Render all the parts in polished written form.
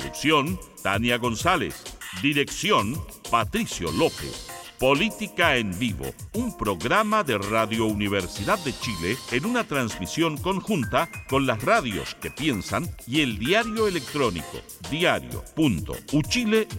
Producción, Tania González. Dirección, Patricio López. Política en Vivo, un programa de Radio Universidad de Chile en una transmisión conjunta con las radios que piensan y el diario electrónico diario.uchile.cl.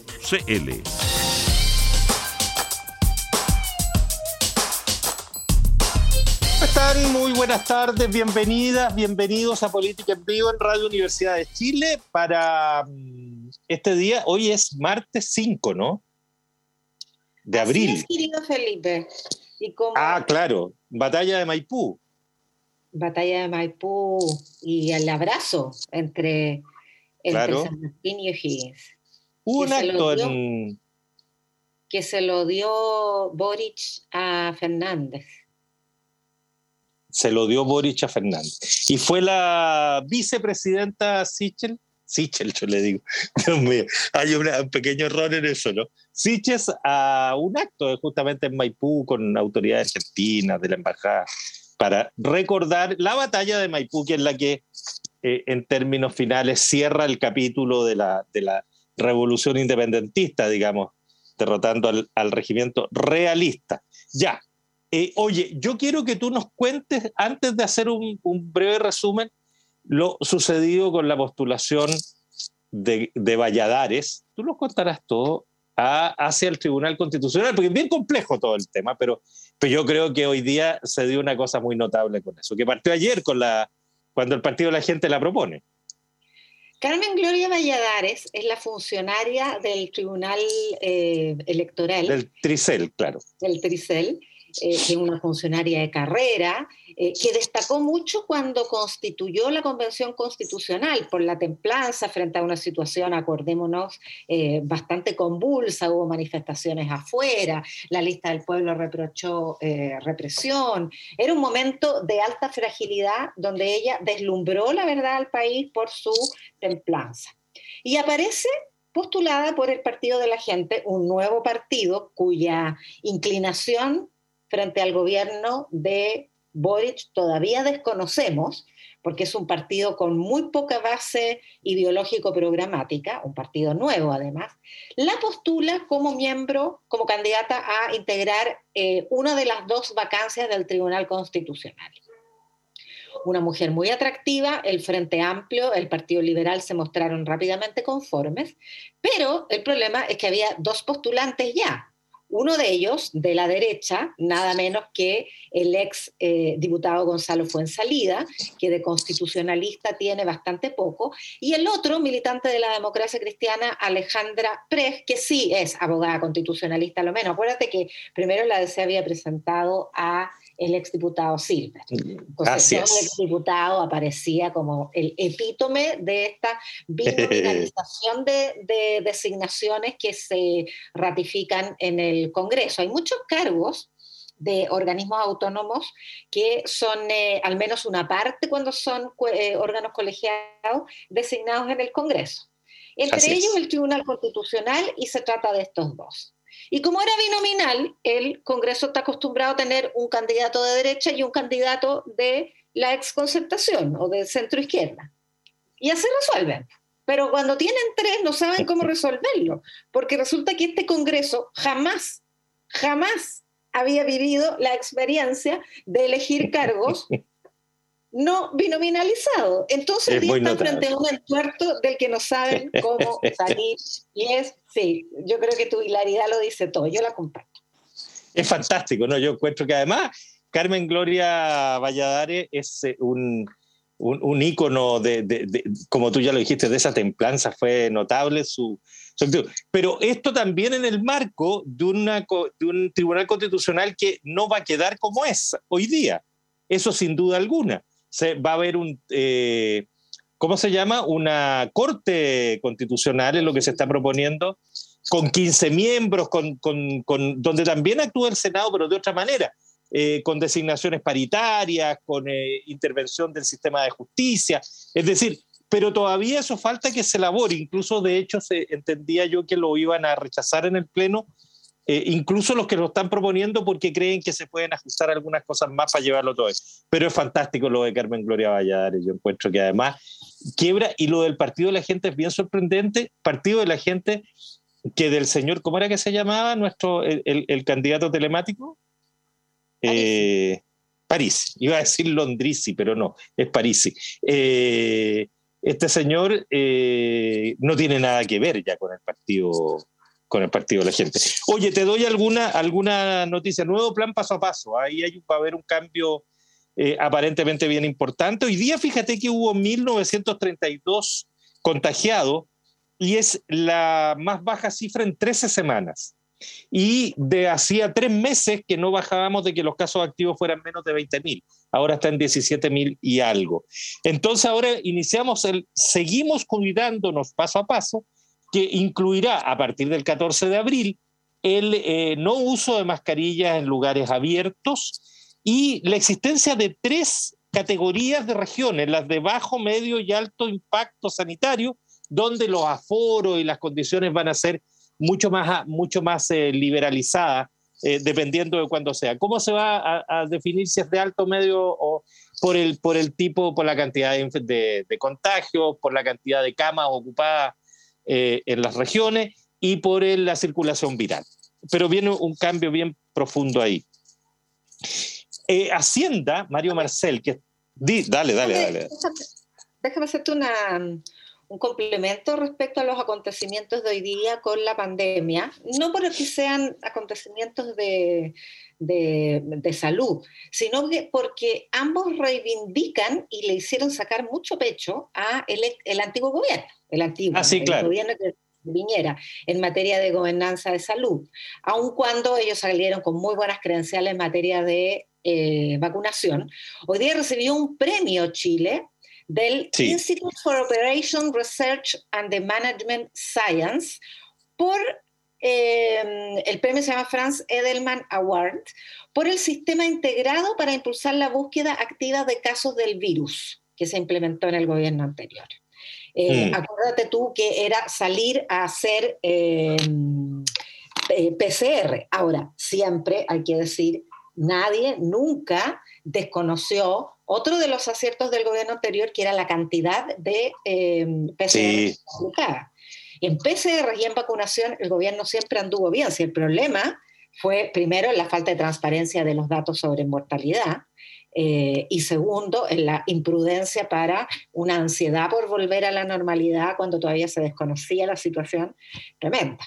¿Cómo están? Muy buenas tardes, bienvenidas, bienvenidos a Política en Vivo en Radio Universidad de Chile para este día. Hoy es martes 5, ¿no? De abril. Así es, querido Felipe. Claro, Batalla de Maipú. Batalla de Maipú y el abrazo entre Claro. San Martín y O'Higgins. Hubo un acto que se lo dio Boric a Fernández. Se lo dio Boric a Fernández. Y fue la vicepresidenta Sichel, yo le digo, Dios mío, hay un pequeño error en eso, ¿no? Sichel a un acto justamente en Maipú con autoridades argentinas de la embajada para recordar la batalla de Maipú, que es la que en términos finales cierra el capítulo de la revolución independentista, digamos, derrotando al regimiento realista. Ya. Oye, yo quiero que tú nos cuentes, antes de hacer un breve resumen, lo sucedido con la postulación de Valladares. Tú nos contarás todo hacia el Tribunal Constitucional, porque es bien complejo todo el tema, pero yo creo que hoy día se dio una cosa muy notable con eso, que partió ayer cuando el Partido de la Gente la propone. Carmen Gloria Valladares es la funcionaria del Tribunal Electoral. Del Tricel, claro. Del Tricel. Que es una funcionaria de carrera, que destacó mucho cuando constituyó la Convención Constitucional por la templanza frente a una situación, acordémonos, bastante convulsa. Hubo manifestaciones afuera, la lista del pueblo reprochó represión. Era un momento de alta fragilidad donde ella deslumbró la verdad al país por su templanza. Y aparece postulada por el Partido de la Gente, un nuevo partido cuya inclinación frente al gobierno de Boric todavía desconocemos, porque es un partido con muy poca base ideológico-programática, un partido nuevo además, la postula como miembro, como candidata a integrar una de las dos vacancias del Tribunal Constitucional. Una mujer muy atractiva, el Frente Amplio, el Partido Liberal se mostraron rápidamente conformes, pero el problema es que había dos postulantes ya. Uno de ellos, de la derecha, nada menos que el ex diputado Gonzalo Fuenzalida, que de constitucionalista tiene bastante poco, y el otro, militante de la democracia cristiana, Alejandra Prej, que sí es abogada constitucionalista, a lo menos. Acuérdate que primero la DC había presentado a el exdiputado Silver. Entonces, el exdiputado aparecía como el epítome de esta binominalización de designaciones que se ratifican en el Congreso. Hay muchos cargos de organismos autónomos que son, al menos una parte cuando son órganos colegiados, designados en el Congreso. Entre ellos el Tribunal Constitucional, y se trata de estos dos. Y como era binominal, el Congreso está acostumbrado a tener un candidato de derecha y un candidato de la exconcertación o de centro izquierda. Y así resuelven. Pero cuando tienen tres no saben cómo resolverlo, porque resulta que este Congreso jamás había vivido la experiencia de elegir cargos no binominalizado. Entonces el día están frente a un entuerto del que no saben cómo salir. Y yo creo que tu hilaridad lo dice todo, yo la comparto. Es fantástico, ¿no? Yo encuentro que además Carmen Gloria Valladares es un ícono de, como tú ya lo dijiste, de esa templanza. Fue notable su actitud. Pero esto también en el marco de un Tribunal Constitucional que no va a quedar como es hoy día. Eso sin duda alguna. Va a haber ¿cómo se llama? Una corte constitucional, es lo que se está proponiendo, con 15 miembros, donde también actúa el Senado, pero de otra manera, con designaciones paritarias, con intervención del sistema de justicia. Es decir, pero todavía eso falta que se elabore. Incluso, de hecho, entendía yo que lo iban a rechazar en el Pleno incluso los que lo están proponiendo porque creen que se pueden ajustar algunas cosas más para llevarlo todo eso. Pero es fantástico lo de Carmen Gloria Valladares, yo encuentro que además quiebra, y lo del Partido de la Gente es bien sorprendente, Partido de la Gente que del señor, ¿cómo era que se llamaba el candidato telemático? Parisi, iba a decir Londrisi, pero no, es Parisi. Este señor no tiene nada que ver ya con el Partido de la Gente. Oye, te doy alguna noticia. Nuevo plan paso a paso. Ahí va a haber un cambio aparentemente bien importante. Hoy día, fíjate que hubo 1.932 contagiados y es la más baja cifra en 13 semanas. Y hacía 3 meses que no bajábamos de que los casos activos fueran menos de 20.000. Ahora está en 17.000 y algo. Entonces ahora seguimos cuidándonos paso a paso, que incluirá a partir del 14 de abril el no uso de mascarillas en lugares abiertos y la existencia de 3 categorías de regiones, las de bajo, medio y alto impacto sanitario, donde los aforos y las condiciones van a ser mucho más liberalizadas, dependiendo de cuándo sea. ¿Cómo se va a definir si es de alto, medio o por el tipo, por la cantidad de contagios, por la cantidad de camas ocupadas en las regiones y por la circulación viral? Pero viene un cambio bien profundo ahí. Hacienda, Mario Marcel, que... Dale. Déjame hacerte un complemento respecto a los acontecimientos de hoy día con la pandemia, no porque sean acontecimientos de salud, sino porque ambos reivindican y le hicieron sacar mucho pecho a el antiguo gobierno, el gobierno de Piñera, en materia de gobernanza de salud, aun cuando ellos salieron con muy buenas credenciales en materia de vacunación. Hoy día recibió un premio Chile del Institute for Operation Research and the Management Science por el premio se llama Franz Edelman Award por el sistema integrado para impulsar la búsqueda activa de casos del virus que se implementó en el gobierno anterior. Acuérdate tú que era salir a hacer PCR. Ahora, siempre hay que decir, nadie nunca desconoció otro de los aciertos del gobierno anterior, que era la cantidad de PCR aplicadas. En PCR y en vacunación el gobierno siempre anduvo bien. Si el problema fue, primero, la falta de transparencia de los datos sobre mortalidad, y segundo, en la imprudencia para una ansiedad por volver a la normalidad cuando todavía se desconocía la situación tremenda.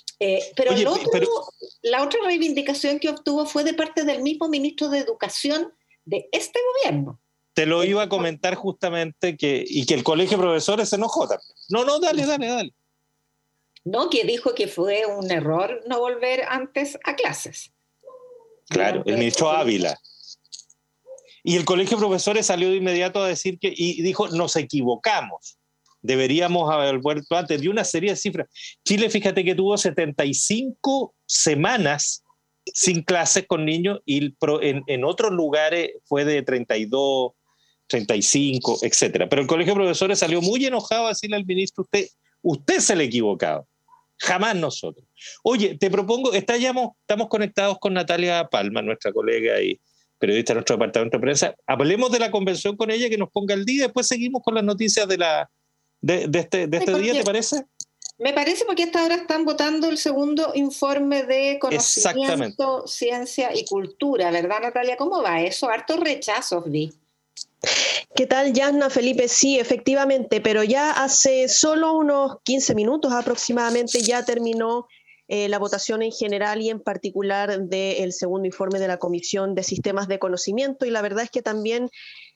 La otra reivindicación que obtuvo fue de parte del mismo ministro de Educación de este gobierno. Te lo iba a comentar justamente, y que el colegio de profesores se enojó también. No, dale. No, que dijo que fue un error no volver antes a clases. Claro, el ministro Ávila. Y el colegio de profesores salió de inmediato a decir y dijo, nos equivocamos. Deberíamos haber vuelto antes. Dio una serie de cifras. Chile, fíjate que tuvo 75 semanas sin clases con niños y en otros lugares fue de 32, 35, etcétera. Pero el colegio de profesores salió muy enojado a decirle al ministro, usted se le ha equivocado. Jamás nosotros. Oye, te propongo, estamos conectados con Natalia Palma, nuestra colega y periodista de nuestro departamento de prensa. Hablemos de la convención con ella, que nos ponga al día, y después seguimos con las noticias de este día, ¿te parece? Me parece, porque hasta ahora están votando el segundo informe de conocimiento, ciencia y cultura, ¿verdad, Natalia? ¿Cómo va eso? Hartos rechazos, vi. ¿Qué tal, Yasna, Felipe? Sí, efectivamente, pero ya hace solo unos 15 minutos aproximadamente ya terminó la votación en general y en particular del segundo informe de la Comisión de Sistemas de Conocimiento, y la verdad es que también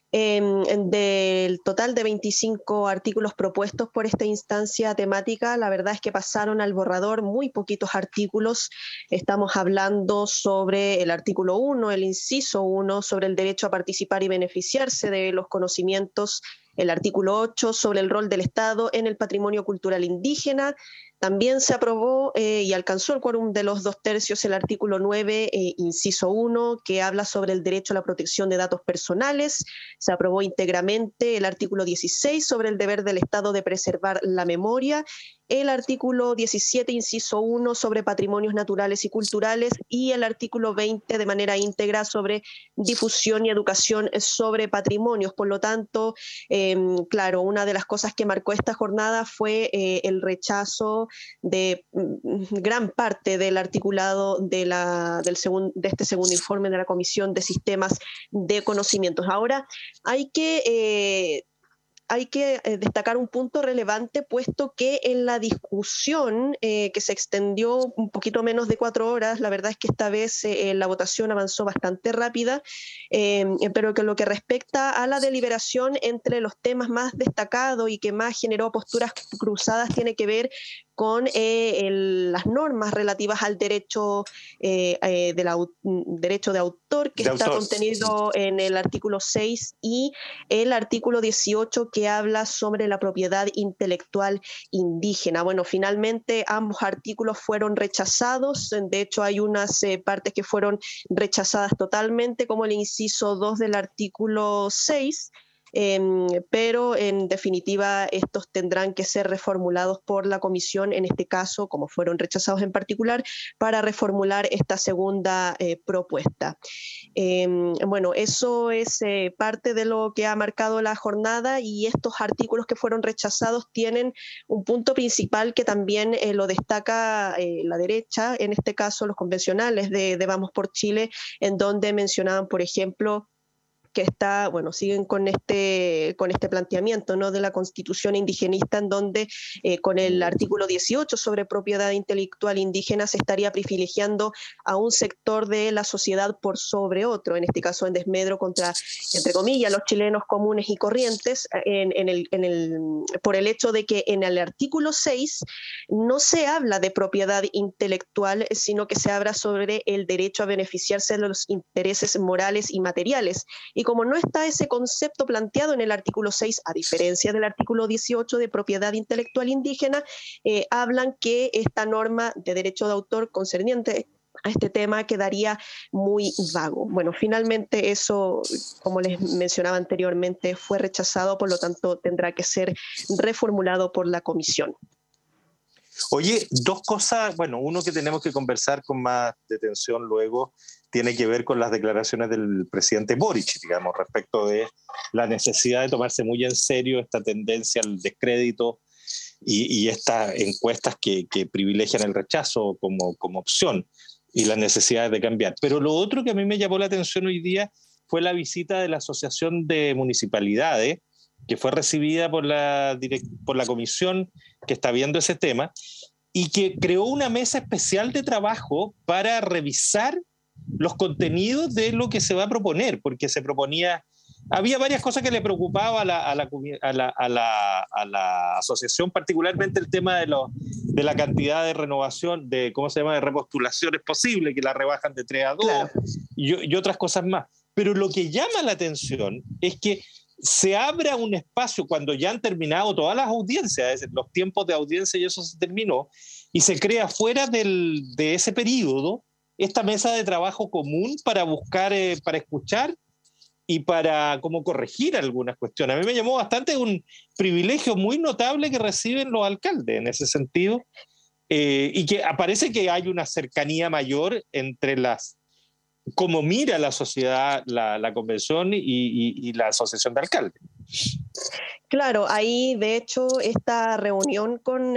del total de 25 artículos propuestos por esta instancia temática, la verdad es que pasaron al borrador muy poquitos artículos. Estamos hablando sobre el artículo 1, el inciso 1, sobre el derecho a participar y beneficiarse de los conocimientos El artículo 8 sobre el rol del Estado en el patrimonio cultural indígena. También se aprobó y alcanzó el quórum de los 2/3 el artículo 9, inciso 1, que habla sobre el derecho a la protección de datos personales. Se aprobó íntegramente el artículo 16 sobre el deber del Estado de preservar la memoria, el artículo 17, inciso 1, sobre patrimonios naturales y culturales, y el artículo 20 de manera íntegra sobre difusión y educación sobre patrimonios. Por lo tanto, claro, una de las cosas que marcó esta jornada fue el rechazo de gran parte del articulado de este segundo informe de la Comisión de Sistemas de Conocimientos. Ahora, hay que destacar un punto relevante, puesto que en la discusión que se extendió un poquito menos de 4 horas, la verdad es que esta vez la votación avanzó bastante rápida, pero que lo que respecta a la deliberación, entre los temas más destacados y que más generó posturas cruzadas tiene que ver con las normas relativas al derecho derecho de autor, que está contenido en el artículo 6 y el artículo 18, que habla sobre la propiedad intelectual indígena. Bueno, finalmente ambos artículos fueron rechazados. De hecho, hay unas partes que fueron rechazadas totalmente, como el inciso 2 del artículo 6, pero en definitiva estos tendrán que ser reformulados por la comisión, en este caso, como fueron rechazados en particular, para reformular esta segunda propuesta. Bueno, eso es parte de lo que ha marcado la jornada, y estos artículos que fueron rechazados tienen un punto principal que también lo destaca la derecha, en este caso los convencionales de Vamos por Chile, en donde mencionaban, por ejemplo, que siguen con este planteamiento, ¿no?, de la Constitución indigenista, en donde con el artículo 18 sobre propiedad intelectual indígena se estaría privilegiando a un sector de la sociedad por sobre otro, en este caso en desmedro contra, entre comillas, los chilenos comunes y corrientes, por el hecho de que en el artículo 6 no se habla de propiedad intelectual, sino que se habla sobre el derecho a beneficiarse de los intereses morales y materiales. Y como no está ese concepto planteado en el artículo 6, a diferencia del artículo 18 de propiedad intelectual indígena, hablan que esta norma de derecho de autor concerniente a este tema quedaría muy vago. Bueno, finalmente eso, como les mencionaba anteriormente, fue rechazado, por lo tanto tendrá que ser reformulado por la comisión. Oye, 2 cosas, bueno, uno que tenemos que conversar con más detención luego tiene que ver con las declaraciones del presidente Boric, digamos, respecto de la necesidad de tomarse muy en serio esta tendencia al descrédito y estas encuestas que privilegian el rechazo como opción, y las necesidades de cambiar. Pero lo otro que a mí me llamó la atención hoy día fue la visita de la Asociación de Municipalidades, que fue recibida por la comisión que está viendo ese tema, y que creó una mesa especial de trabajo para revisar los contenidos de lo que se va a proponer, porque se proponía, había varias cosas que le preocupaba a la asociación, particularmente el tema de la cantidad de renovación, de repostulaciones posibles, que la rebajan de 3 a 2, claro, y otras cosas más. Pero lo que llama la atención es que se abra un espacio cuando ya han terminado todas las audiencias, es decir, los tiempos de audiencia, y eso se terminó, y se crea fuera de ese periodo esta mesa de trabajo común para buscar, para escuchar y para como corregir algunas cuestiones. A mí me llamó bastante, un privilegio muy notable que reciben los alcaldes en ese sentido, y que parece que hay una cercanía mayor entre cómo mira la sociedad, la convención y la asociación de alcaldes. Claro, ahí de hecho esta reunión con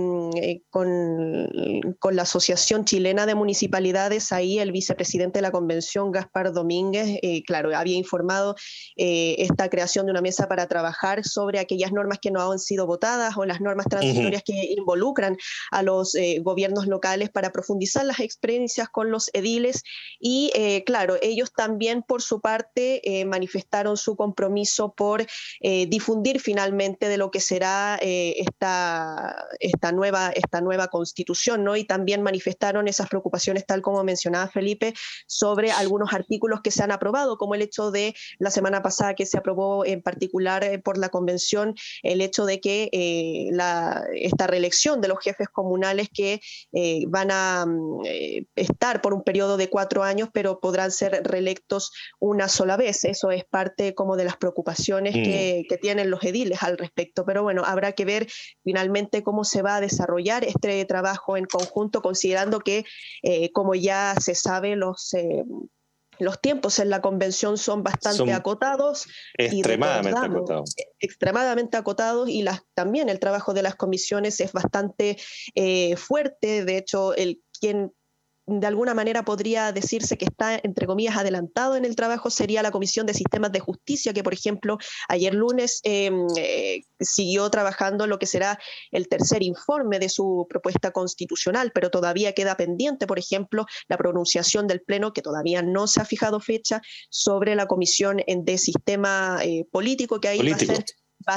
la Asociación Chilena de Municipalidades, ahí el vicepresidente de la convención, Gaspar Domínguez, claro, había informado esta creación de una mesa para trabajar sobre aquellas normas que no han sido votadas o las normas transitorias que involucran a los gobiernos locales, para profundizar las experiencias con los ediles. Y claro, ellos también por su parte manifestaron su compromiso por difundir finalmente de lo que será esta nueva constitución, ¿no? Y también manifestaron esas preocupaciones, tal como mencionaba Felipe, sobre algunos artículos que se han aprobado, como el hecho de la semana pasada que se aprobó en particular por la convención, el hecho de que esta reelección de los jefes comunales que van a estar por un periodo de 4 años, pero podrán ser reelectos una sola vez. Eso es parte como de las preocupaciones que tienen los ediles al respecto. Pero bueno, habrá que ver finalmente cómo se va a desarrollar este trabajo en conjunto, considerando que, como ya se sabe, los tiempos en la convención son bastante acotados. Extremadamente acotados, y también el trabajo de las comisiones es bastante fuerte. De hecho, quien de alguna manera podría decirse que está, entre comillas, adelantado en el trabajo sería la Comisión de Sistemas de Justicia, que, por ejemplo, ayer lunes siguió trabajando lo que será el tercer informe de su propuesta constitucional, pero todavía queda pendiente, por ejemplo, la pronunciación del Pleno, que todavía no se ha fijado fecha, sobre la Comisión de Sistema Político, que ahí va a ser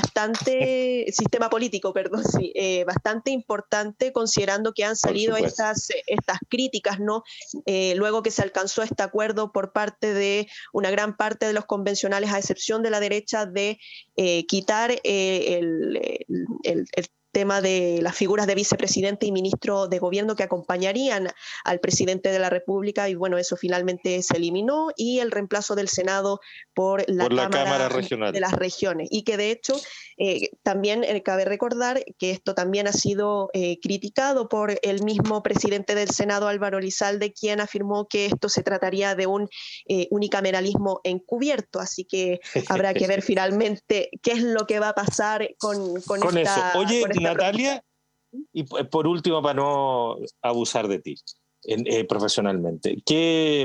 bastante importante, considerando que han salido estas críticas, ¿no? Luego que se alcanzó este acuerdo por parte de una gran parte de los convencionales, a excepción de la derecha, de quitar el tema de las figuras de vicepresidente y ministro de gobierno que acompañarían al presidente de la República, y bueno, eso finalmente se eliminó, y el reemplazo del Senado por la Cámara Regional de las Regiones, y que de hecho también cabe recordar que esto también ha sido criticado por el mismo presidente del Senado, Álvaro Elizalde, quien afirmó que esto se trataría de un unicameralismo encubierto, así que habrá que ver finalmente qué es lo que va a pasar con esta, eso. Oye, con esta Natalia, y por último, para no abusar de ti profesionalmente, ¿qué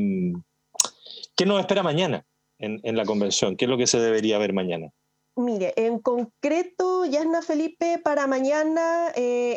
nos espera mañana en la convención? ¿Qué es lo que se debería ver mañana? Mire, en concreto, Yasna, Felipe, para mañana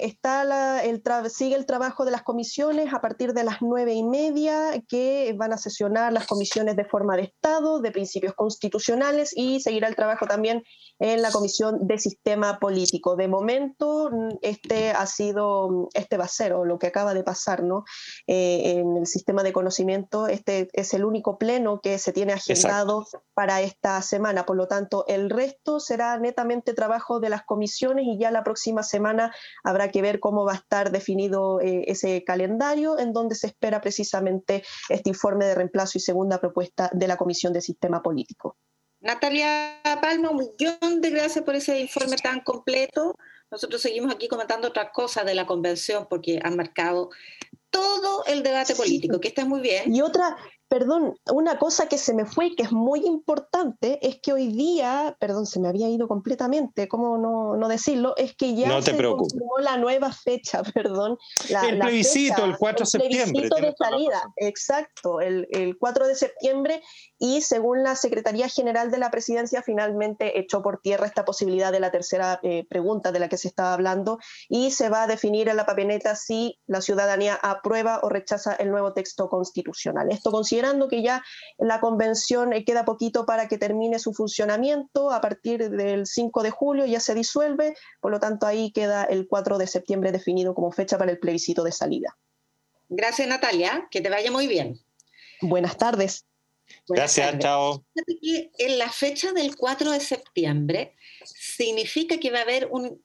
sigue el trabajo de las comisiones a partir de las 9:30, que van a sesionar las comisiones de forma de Estado, de principios constitucionales, y seguirá el trabajo también en la Comisión de Sistema Político. De momento, este va a ser, o lo que acaba de pasar, ¿no? En el sistema de conocimiento, este es el único pleno que se tiene agendado para esta semana. Por lo tanto, el resto será netamente trabajo de las comisiones, y ya la próxima semana habrá que ver cómo va a estar definido ese calendario, en donde se espera precisamente este informe de reemplazo y segunda propuesta de la Comisión de Sistema Político. Natalia Palma, 1.000.000 de gracias por ese informe tan completo. Nosotros seguimos aquí comentando otras cosas de la convención, porque han marcado todo el debate político, que está muy bien. Y una cosa que se me fue y que es muy importante es que hoy día, se me había ido completamente, ¿cómo no decirlo? Es que ya se confirmó la nueva fecha, el plebiscito, el 4 de septiembre. El plebiscito de salida, exacto, el 4 de septiembre, y según la Secretaría General de la Presidencia, finalmente echó por tierra esta posibilidad de la tercera pregunta de la que se estaba hablando, y se va a definir en la papeleta si la ciudadanía aprueba o rechaza el nuevo texto constitucional. Esto considera que ya la convención queda poquito para que termine su funcionamiento. A partir del 5 de julio ya se disuelve, por lo tanto ahí queda el 4 de septiembre definido como fecha para el plebiscito de salida. Gracias, Natalia, que te vaya muy bien. Buenas tardes. Gracias, chao. En la fecha del 4 de septiembre significa que va a haber un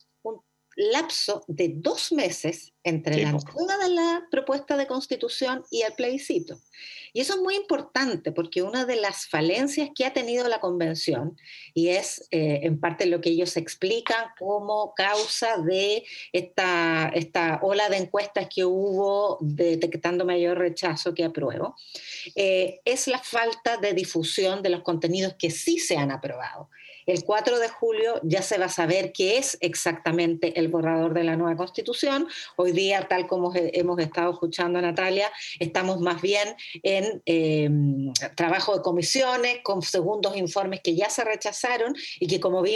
lapso de 2 meses entre la entrega de la propuesta de constitución y el plebiscito. Y eso es muy importante, porque una de las falencias que ha tenido la convención, y es en parte lo que ellos explican como causa de esta ola de encuestas que hubo detectando mayor rechazo que apruebo, es la falta de difusión de los contenidos que sí se han aprobado. El 4 de julio ya se va a saber qué es exactamente el borrador de la nueva Constitución. Hoy día, tal como hemos estado escuchando a Natalia, estamos más bien en trabajo de comisiones, con segundos informes que ya se rechazaron y que, como vimos,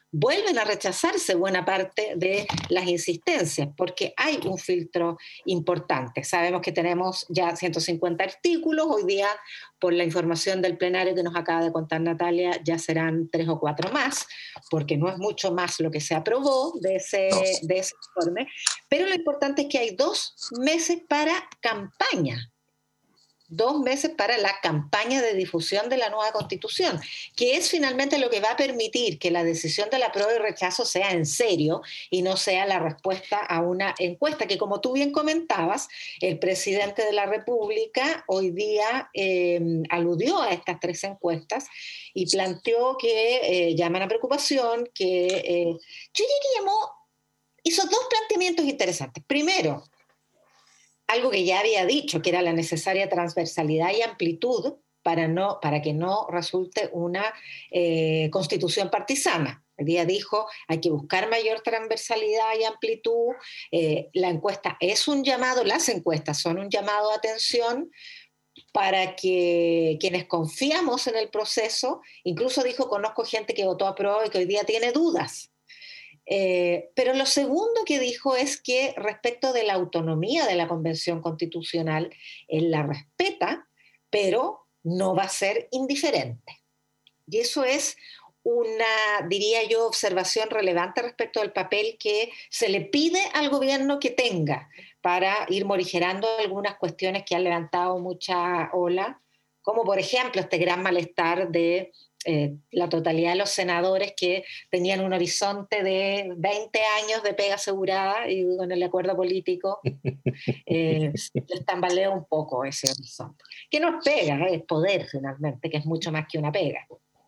vuelven a rechazarse buena parte de las insistencias, porque hay un filtro importante. Sabemos que tenemos ya 150 artículos, hoy día, por la información del plenario que nos acaba de contar Natalia, ya serán 3 o 4 más, porque no es mucho más lo que se aprobó de ese informe, pero lo importante es que hay 2 meses para campaña. 2 meses para la campaña de difusión de la nueva Constitución, que es finalmente lo que va a permitir que la decisión de la apruebo y rechazo sea en serio y no sea la respuesta a una encuesta, que como tú bien comentabas, el presidente de la República hoy día aludió a estas 3 encuestas y planteó que llaman a preocupación, que yo diría hizo 2 planteamientos interesantes. Primero, algo que ya había dicho, que era la necesaria transversalidad y amplitud para que no resulte una constitución partisana. El día dijo, hay que buscar mayor transversalidad y amplitud. La encuesta es un llamado, las encuestas son un llamado de atención para que quienes confiamos en el proceso, incluso dijo, conozco gente que votó a prueba y que hoy día tiene dudas. Pero lo segundo que dijo es que respecto de la autonomía de la Convención Constitucional, él la respeta, pero no va a ser indiferente. Y eso es una, diría yo, observación relevante respecto del papel que se le pide al gobierno que tenga para ir morigerando algunas cuestiones que han levantado mucha ola, como por ejemplo este gran malestar de la totalidad de los senadores que tenían un horizonte de 20 años de pega asegurada y con el acuerdo político les tambalea un poco ese horizonte. Que no es pega, es poder finalmente, que es mucho más que una pega.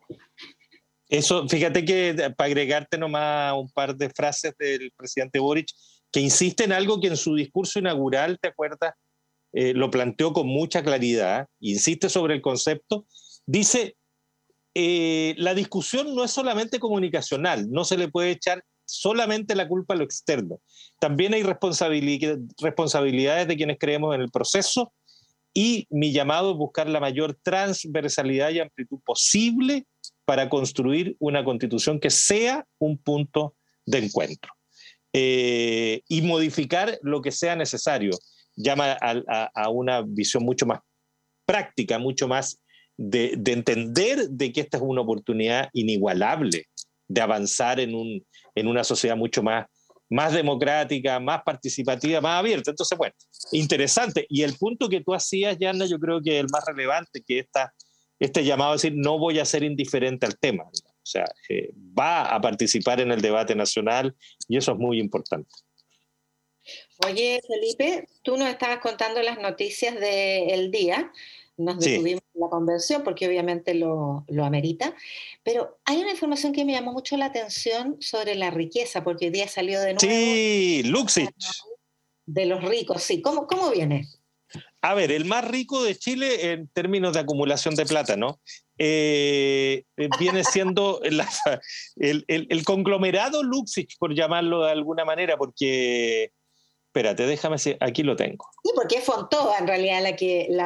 Eso, fíjate que para agregarte nomás un par de frases del presidente Boric, que insiste en algo que en su discurso inaugural, ¿te acuerdas? Lo planteó con mucha claridad, insiste sobre el concepto, dice... la discusión no es solamente comunicacional, no se le puede echar solamente la culpa a lo externo. También hay responsabilidades de quienes creemos en el proceso y mi llamado es buscar la mayor transversalidad y amplitud posible para construir una constitución que sea un punto de encuentro y modificar lo que sea necesario. Llama a una visión mucho más práctica, mucho más de entender de que esta es una oportunidad inigualable de avanzar en una sociedad mucho más democrática, más participativa, más abierta. Entonces, bueno, interesante. Y el punto que tú hacías, Yanna, yo creo que es el más relevante, que este llamado a decir, no voy a ser indiferente al tema. O sea, va a participar en el debate nacional y eso es muy importante. Oye, Felipe, tú nos estabas contando las noticias del día. Nos detuvimos en la convención porque obviamente lo amerita, pero hay una información que me llamó mucho la atención sobre la riqueza, porque hoy día salió de nuevo... Sí, Luxich. De los ricos, sí. ¿Cómo viene? A ver, el más rico de Chile en términos de acumulación de plata, ¿no? Viene siendo el conglomerado Luxich, por llamarlo de alguna manera, porque... Espérate, déjame decir, aquí lo tengo. Sí, porque es Fontova en realidad la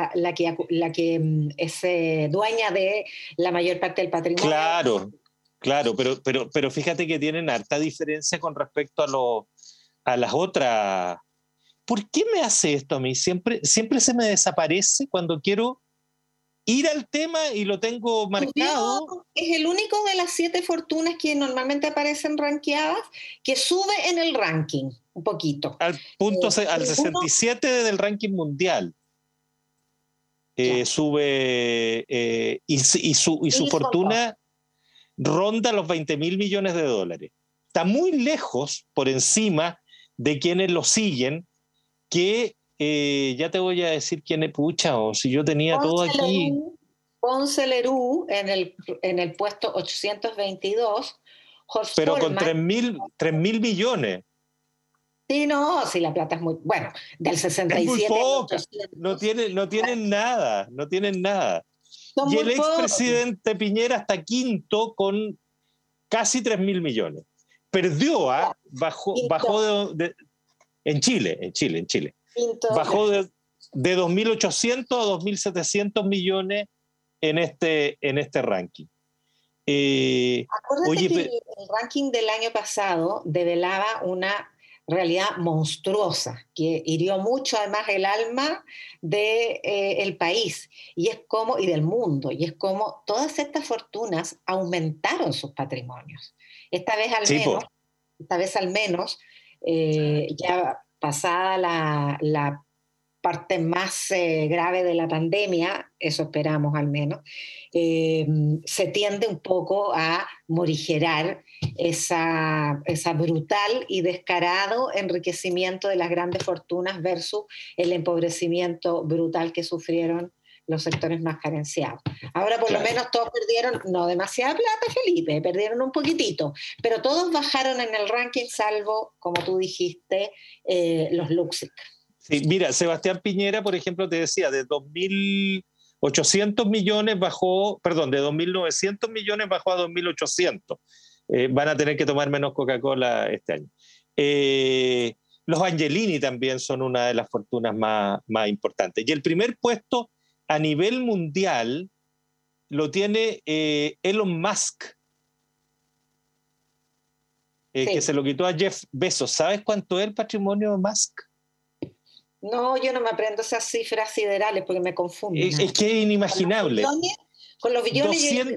que es dueña de la mayor parte del patrimonio. Claro, pero fíjate que tienen harta diferencia con respecto a las otras. ¿Por qué me hace esto a mí? Siempre se me desaparece cuando quiero ir al tema y lo tengo marcado. Es el único de las 7 fortunas que normalmente aparecen rankeadas que sube en el ranking. Un poquito. Al 67 del ranking mundial. Sube y su fortuna ronda los 20.000 millones de dólares. Está muy lejos por encima de quienes lo siguen, que ya te voy a decir quién es, pucha, o si yo tenía todo aquí. Ponce Lerú en el puesto 822. Horst pero Polman, con 3.000 millones. Sí, no, si la plata es muy... Bueno, del 67... Es muy poca, no tienen nada. Son y el muy expresidente Piñera está quinto con casi 3.000 millones. Perdió, bajó en Chile. Quinto, bajó de 2.800 a 2.700 millones en este ranking. Acuérdate Oye, que el ranking del año pasado develaba una realidad monstruosa que hirió mucho además el alma del país y del mundo, y es como todas estas fortunas aumentaron sus patrimonios. Esta vez al sí, po. menos, esta vez al menos, ya pasada la parte más grave de la pandemia, eso esperamos al menos, se tiende un poco a morigerar esa brutal y descarado enriquecimiento de las grandes fortunas versus el empobrecimiento brutal que sufrieron los sectores más carenciados. Ahora por lo menos todos perdieron, no demasiada plata, Felipe, perdieron un poquitito, pero todos bajaron en el ranking salvo, como tú dijiste, los Luxic. Sí, mira, Sebastián Piñera, por ejemplo, te decía, de 2.800 millones bajó, perdón, de 2.900 millones bajó a 2.800. Van a tener que tomar menos Coca-Cola este año. Los Angelini también son una de las fortunas más importantes. Y el primer puesto a nivel mundial lo tiene Elon Musk, Sí. que se lo quitó a Jeff Bezos. ¿Sabes cuánto es el patrimonio de Musk? No, yo no me aprendo esas cifras siderales porque me confunden. Es que es inimaginable. Con los billones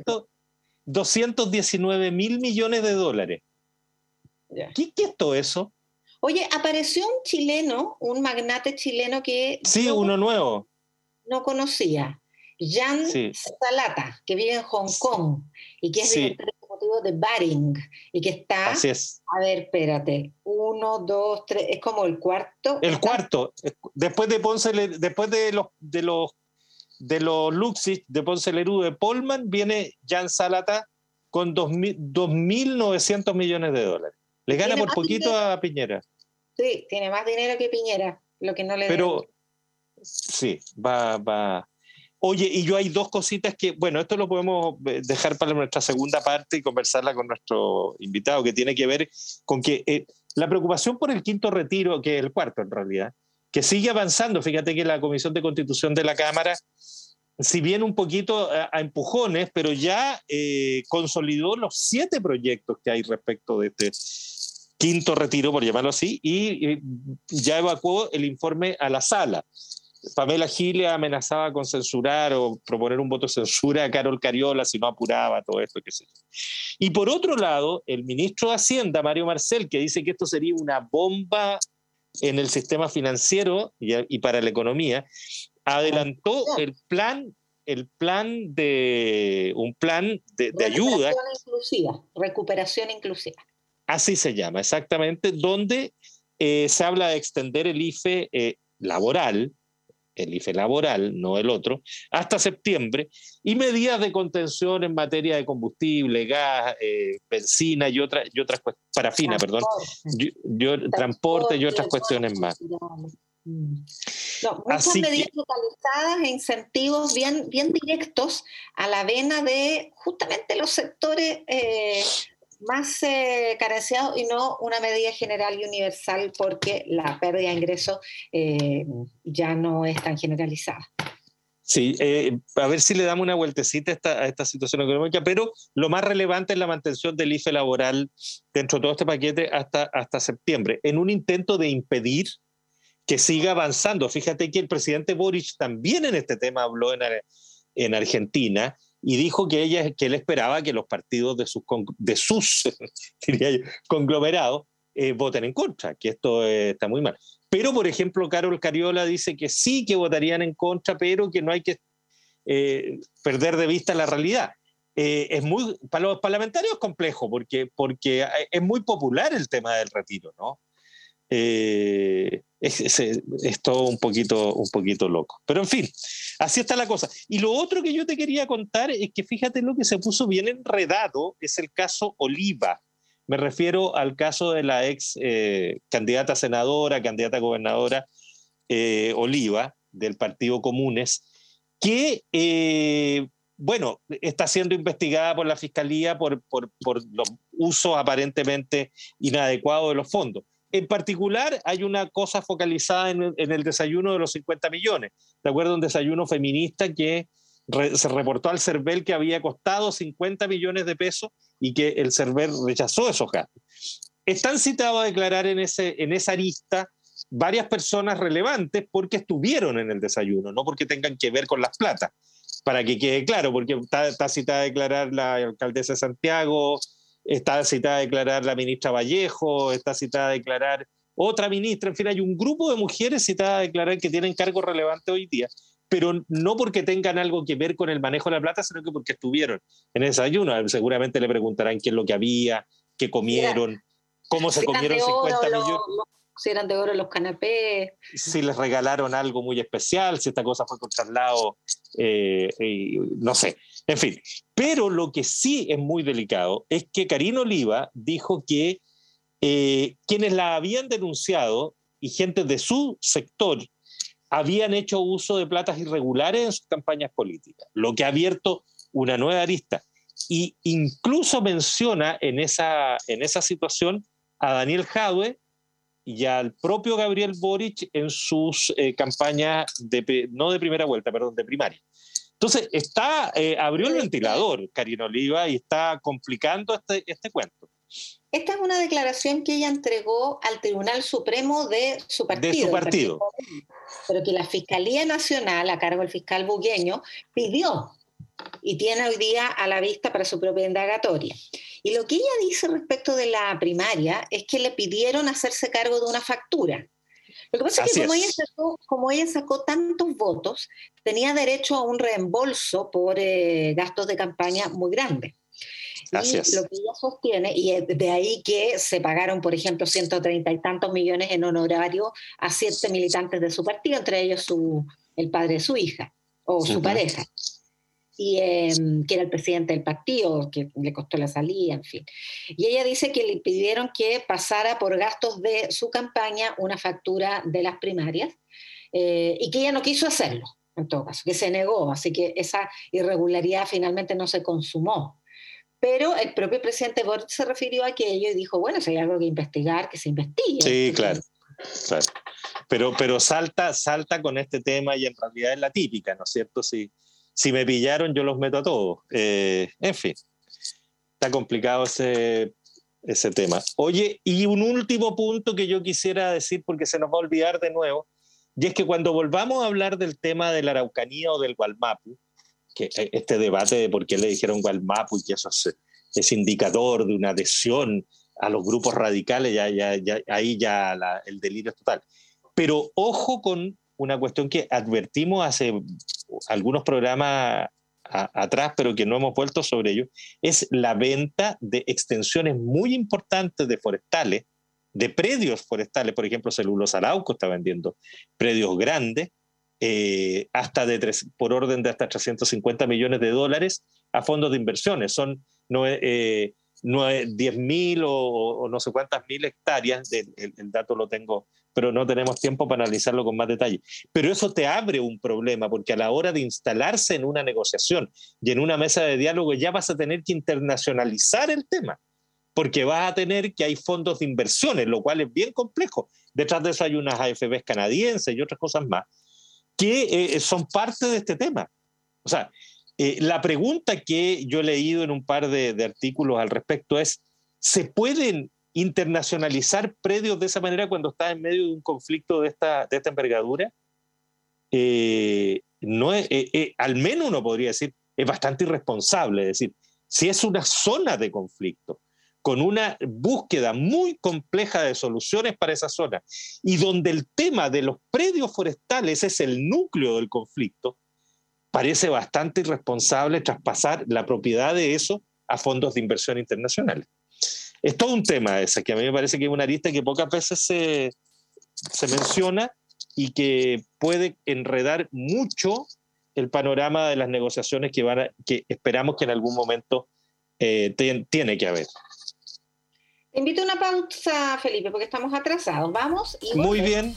219 mil millones de dólares. Ya. ¿Qué es todo eso? Oye, apareció un chileno, un magnate chileno que Sí, uno nuevo. no conocía, Jan Sí. Salata, que vive en Hong Kong y que es Sí. director ejecutivo de Baring y que está, Así es. a ver, espérate, 1, 2, 3, es como el cuarto. El cuarto, después de Ponce, después de los Luxich, de Ponce Lerú, de Polman, viene Jan Salata con 2.900 millones de dólares. Le gana por poquito dinero a Piñera. Sí, tiene más dinero que Piñera, lo que no le Pero sí, va. Oye, y yo hay dos cositas que, bueno, esto lo podemos dejar para nuestra segunda parte y conversarla con nuestro invitado, que tiene que ver con que la preocupación por el quinto retiro, que es el cuarto en realidad, que sigue avanzando. Fíjate que la Comisión de Constitución de la Cámara, si bien un poquito a empujones, pero ya consolidó los 7 proyectos que hay respecto de este quinto retiro, por llamarlo así, y ya evacuó el informe a la sala. Pamela Giles amenazaba con censurar o proponer un voto de censura a Carol Cariola si no apuraba todo esto, qué sé yo. Y por otro lado, el ministro de Hacienda, Mario Marcel, que dice que esto sería una bomba en el sistema financiero y para la economía, adelantó un plan de ayuda. Recuperación inclusiva. Así se llama, exactamente, donde se habla de extender el IFE laboral, no el otro, hasta septiembre, y medidas de contención en materia de combustible, gas, benzina y otras parafina, transporte y otras cuestiones más. No, muchas medidas localizadas e incentivos bien directos a la vena de justamente los sectores más carenciados, y no una medida general y universal porque la pérdida de ingresos ya no es tan generalizada. Sí, a ver si le damos una vueltecita a esta situación económica, pero lo más relevante es la mantención del IFE laboral dentro de todo este paquete hasta septiembre, en un intento de impedir que siga avanzando. Fíjate que el presidente Boric también en este tema habló en Argentina y dijo que él esperaba que los partidos de sus diría yo, conglomerados voten en contra, que esto está muy mal. Pero, por ejemplo, Carol Cariola dice que sí, que votarían en contra, pero que no hay que perder de vista la realidad. Para los parlamentarios es complejo, porque es muy popular el tema del retiro, ¿no? Es todo un poquito loco. Pero en fin, así está la cosa. Y lo otro que yo te quería contar es que fíjate lo que se puso bien enredado, es el caso Oliva. Me refiero al caso de la ex candidata a senadora, candidata a gobernadora Oliva, del Partido Comunes, que está siendo investigada por la Fiscalía por los usos aparentemente inadecuados de los fondos. En particular, hay una cosa focalizada en el desayuno de los 50 millones. ¿Te acuerdas? Un desayuno feminista que se reportó al CERVEL que había costado 50 millones de pesos y que el CERVEL rechazó esos gastos. Están citados a declarar en esa arista varias personas relevantes porque estuvieron en el desayuno, no porque tengan que ver con las platas, para que quede claro, porque está citada a declarar la alcaldesa de Santiago, está citada a declarar la ministra Vallejo, está citada a declarar otra ministra, en fin, hay un grupo de mujeres citadas a declarar que tienen cargos relevantes hoy día, pero no porque tengan algo que ver con el manejo de la plata, sino que porque estuvieron en el desayuno. Seguramente le preguntarán qué es lo que había, qué comieron, cómo se comieron 50 millones. Si eran de oro los canapés. Si les regalaron algo muy especial, si esta cosa fue con traslado, no sé. En fin, pero lo que sí es muy delicado es que Karina Oliva dijo que quienes la habían denunciado y gente de su sector habían hecho uso de platas irregulares en sus campañas políticas, lo que ha abierto una nueva arista. Y incluso menciona en esa situación a Daniel Jadwe y al propio Gabriel Boric en sus campañas, no de primera vuelta, perdón, de primaria. Entonces, abrió el ventilador Karina Oliva y está complicando este cuento. Esta es una declaración que ella entregó al Tribunal Supremo de su partido. De su partido. Pero que la Fiscalía Nacional, a cargo del fiscal bugueño, pidió y tiene hoy día a la vista para su propia indagatoria. Y lo que ella dice respecto de la primaria es que le pidieron hacerse cargo de una factura. Lo que pasa es que como ella sacó tantos votos, tenía derecho a un reembolso por gastos de campaña muy grandes. Y lo que ella sostiene, y es de ahí que se pagaron, por ejemplo, 130 y tantos millones en honorario a 7 militantes de su partido, entre ellos el padre de su hija, o su pareja, y que era el presidente del partido, que le costó la salida, en fin. Y ella dice que le pidieron que pasara por gastos de su campaña una factura de las primarias, y que ella no quiso hacerlo, en todo caso, que se negó, así que esa irregularidad finalmente no se consumó. Pero el propio presidente Boric se refirió a aquello y dijo, bueno, si hay algo que investigar, que se investigue. Sí, claro. Pero salta con este tema y en realidad es la típica, ¿no es cierto? Si me pillaron, yo los meto a todos. En fin, está complicado ese tema. Oye, y un último punto que yo quisiera decir, porque se nos va a olvidar de nuevo, y es que cuando volvamos a hablar del tema de la Araucanía o del Gualmapu, que este debate de por qué le dijeron Gualmapu y que eso es indicador de una adhesión a los grupos radicales, ahí el delirio es total. Pero ojo con una cuestión que advertimos hace algunos programas atrás, pero que no hemos vuelto sobre ello, es la venta de extensiones muy importantes de forestales, de predios forestales. Por ejemplo, Celulosa Arauco está vendiendo predios grandes, por orden de hasta $350 millones a fondos de inversiones. Son 10.000 o no sé cuántas mil hectáreas, el dato lo tengo, pero no tenemos tiempo para analizarlo con más detalle. Pero eso te abre un problema, porque a la hora de instalarse en una negociación y en una mesa de diálogo ya vas a tener que internacionalizar el tema, porque vas a tener que hay fondos de inversiones, lo cual es bien complejo. Detrás de eso hay unas AFPs canadienses y otras cosas más, que son parte de este tema. O sea, la pregunta que yo he leído en un par de artículos al respecto es, ¿se pueden internacionalizar predios de esa manera cuando estás en medio de un conflicto de esta envergadura? No al menos uno podría decir, es bastante irresponsable. Es decir, si es una zona de conflicto, con una búsqueda muy compleja de soluciones para esa zona, y donde el tema de los predios forestales es el núcleo del conflicto, parece bastante irresponsable traspasar la propiedad de eso a fondos de inversión internacionales. Es todo un tema ese, que a mí me parece que es una arista que pocas veces se menciona y que puede enredar mucho el panorama de las negociaciones que esperamos que en algún momento tiene que haber. Te invito a una pausa, Felipe, porque estamos atrasados. Vamos y muy bien.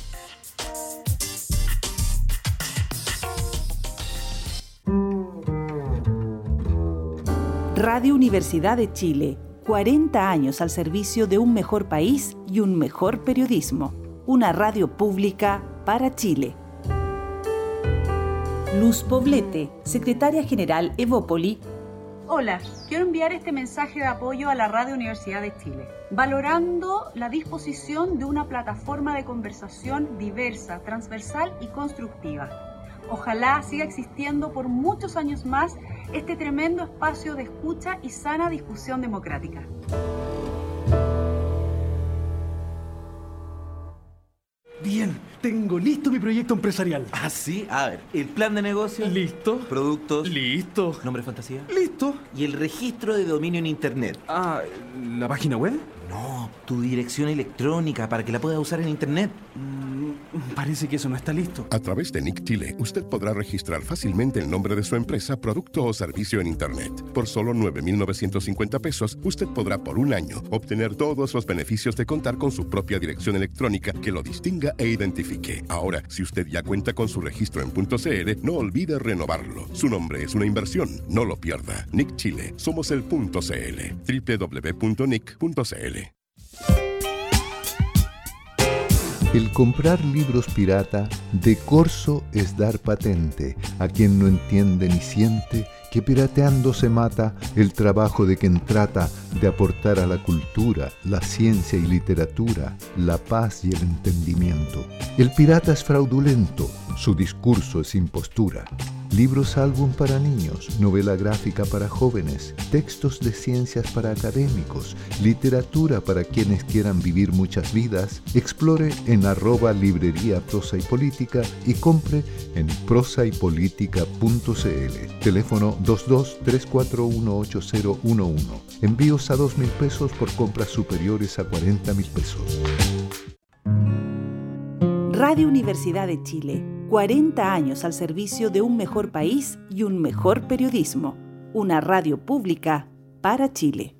Radio Universidad de Chile, 40 años al servicio de un mejor país y un mejor periodismo. Una radio pública para Chile. Luz Poblete, secretaria general Evópoli. Hola, quiero enviar este mensaje de apoyo a la Radio Universidad de Chile, valorando la disposición de una plataforma de conversación diversa, transversal y constructiva. Ojalá siga existiendo por muchos años más este tremendo espacio de escucha y sana discusión democrática. Bien, tengo listo mi proyecto empresarial. Ah, sí. A ver, el plan de negocio. Listo. Productos. Listo. Nombre fantasía. Listo. Y el registro de dominio en internet. Ah, ¿la página web? No, tu dirección electrónica para que la puedas usar en internet. Parece que eso no está listo. A través de Nick Chile, usted podrá registrar fácilmente el nombre de su empresa, producto o servicio en internet. Por solo 9,950 pesos, usted podrá por un año obtener todos los beneficios de contar con su propia dirección electrónica que lo distinga e identifique. Ahora, si usted ya cuenta con su registro en .cl, no olvide renovarlo. Su nombre es una inversión, no lo pierda. Nick Chile, somos el .cl. www.nick.cl. El comprar libros pirata de corso es dar patente a quien no entiende ni siente que pirateando se mata el trabajo de quien trata de aportar a la cultura, la ciencia y literatura, la paz y el entendimiento. El pirata es fraudulento, su discurso es impostura. Libros álbum para niños, novela gráfica para jóvenes, textos de ciencias para académicos, literatura para quienes quieran vivir muchas vidas. Explore en @librería Prosa y Política y compre en prosaypolitica.cl. Teléfono 22-341-8011. Envíos a 2.000 pesos por compras superiores a 40.000 pesos. Radio Universidad de Chile, 40 años al servicio de un mejor país y un mejor periodismo. Una radio pública para Chile.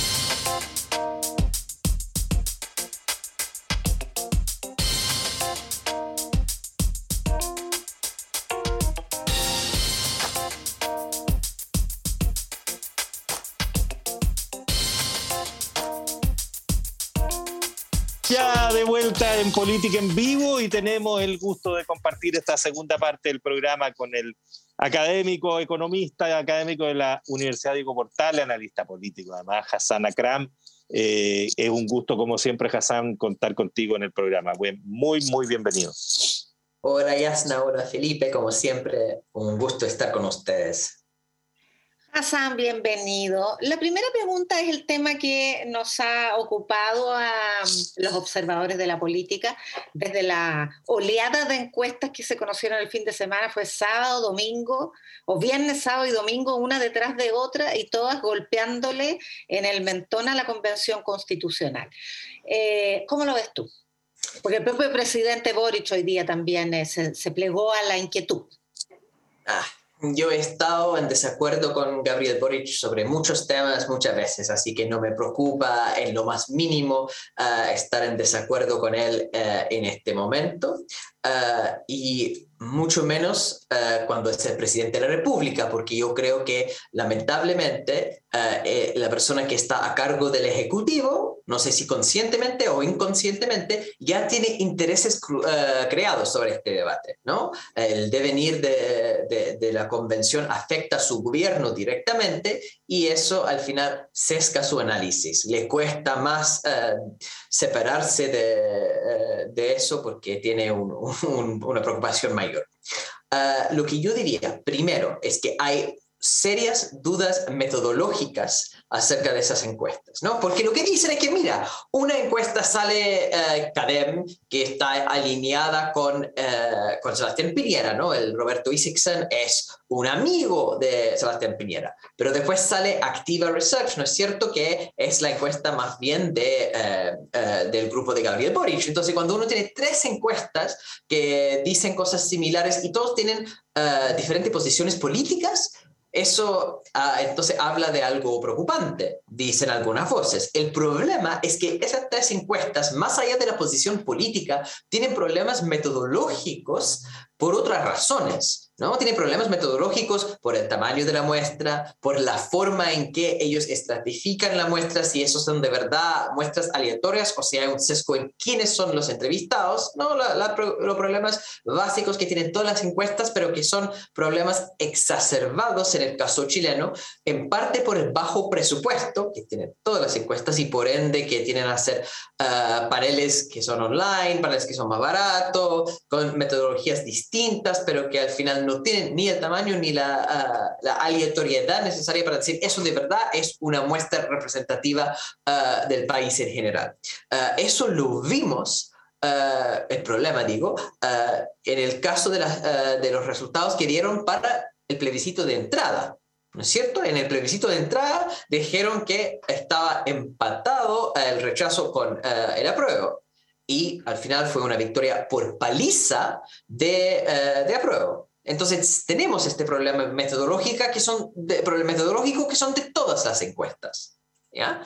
Ya de vuelta en Política en Vivo y tenemos el gusto de compartir esta segunda parte del programa con el académico, economista, académico de la Universidad Diego Portales, analista político además, Hassan Akram. Es un gusto, como siempre, Hassan, contar contigo en el programa. Muy, muy bienvenido. Hola Yasna, hola Felipe, como siempre, un gusto estar con ustedes. Hassan, bienvenido. La primera pregunta es el tema que nos ha ocupado a los observadores de la política desde la oleada de encuestas que se conocieron el fin de semana. Fue sábado, domingo, o viernes, sábado y domingo, una detrás de otra, y todas golpeándole en el mentón a la Convención Constitucional. ¿Cómo lo ves tú? Porque el propio presidente Boric hoy día también se plegó a la inquietud. Yo he estado en desacuerdo con Gabriel Boric sobre muchos temas muchas veces, así que no me preocupa en lo más mínimo estar en desacuerdo con él en este momento, y mucho menos cuando es el presidente de la República, porque yo creo que lamentablemente la persona que está a cargo del Ejecutivo, no sé si conscientemente o inconscientemente, ya tiene intereses creados sobre este debate, ¿no? El devenir de la convención afecta a su gobierno directamente y eso al final sesga su análisis. Le cuesta más separarse de eso porque tiene una preocupación mayor. Lo que yo diría primero es que hay serias dudas metodológicas acerca de esas encuestas, ¿no? Porque lo que dicen es que, mira, una encuesta sale CADEM, que está alineada con Sebastián Piñera, ¿no? El Roberto Isaacson es un amigo de Sebastián Piñera, pero después sale Activa Research, ¿no es cierto? Que es la encuesta más bien del grupo de Gabriel Boric. Entonces, cuando uno tiene tres encuestas que dicen cosas similares y todos tienen diferentes posiciones políticas, eso entonces habla de algo preocupante, dicen algunas voces. El problema es que esas tres encuestas, más allá de la posición política, tienen problemas metodológicos por otras razones, ¿no? Tienen problemas metodológicos por el tamaño de la muestra, por la forma en que ellos estratifican la muestra, si esos son de verdad muestras aleatorias o si hay un sesgo en quiénes son los entrevistados, ¿no? Los problemas básicos que tienen todas las encuestas, pero que son problemas exacerbados en el caso chileno, en parte por el bajo presupuesto que tienen todas las encuestas y por ende que tienen a hacer paneles que son online, paneles que son más baratos, con metodologías distintas, pero que al final no tienen ni el tamaño ni la aleatoriedad necesaria para decir eso de verdad es una muestra representativa del país en general. Eso lo vimos, el problema digo, en el caso de los resultados que dieron para el plebiscito de entrada. ¿No es cierto? En el plebiscito de entrada dijeron que estaba empatado el rechazo con el apruebo. Y al final fue una victoria por paliza de apruebo. Entonces tenemos este problema metodológico que son de todas las encuestas. ¿Ya?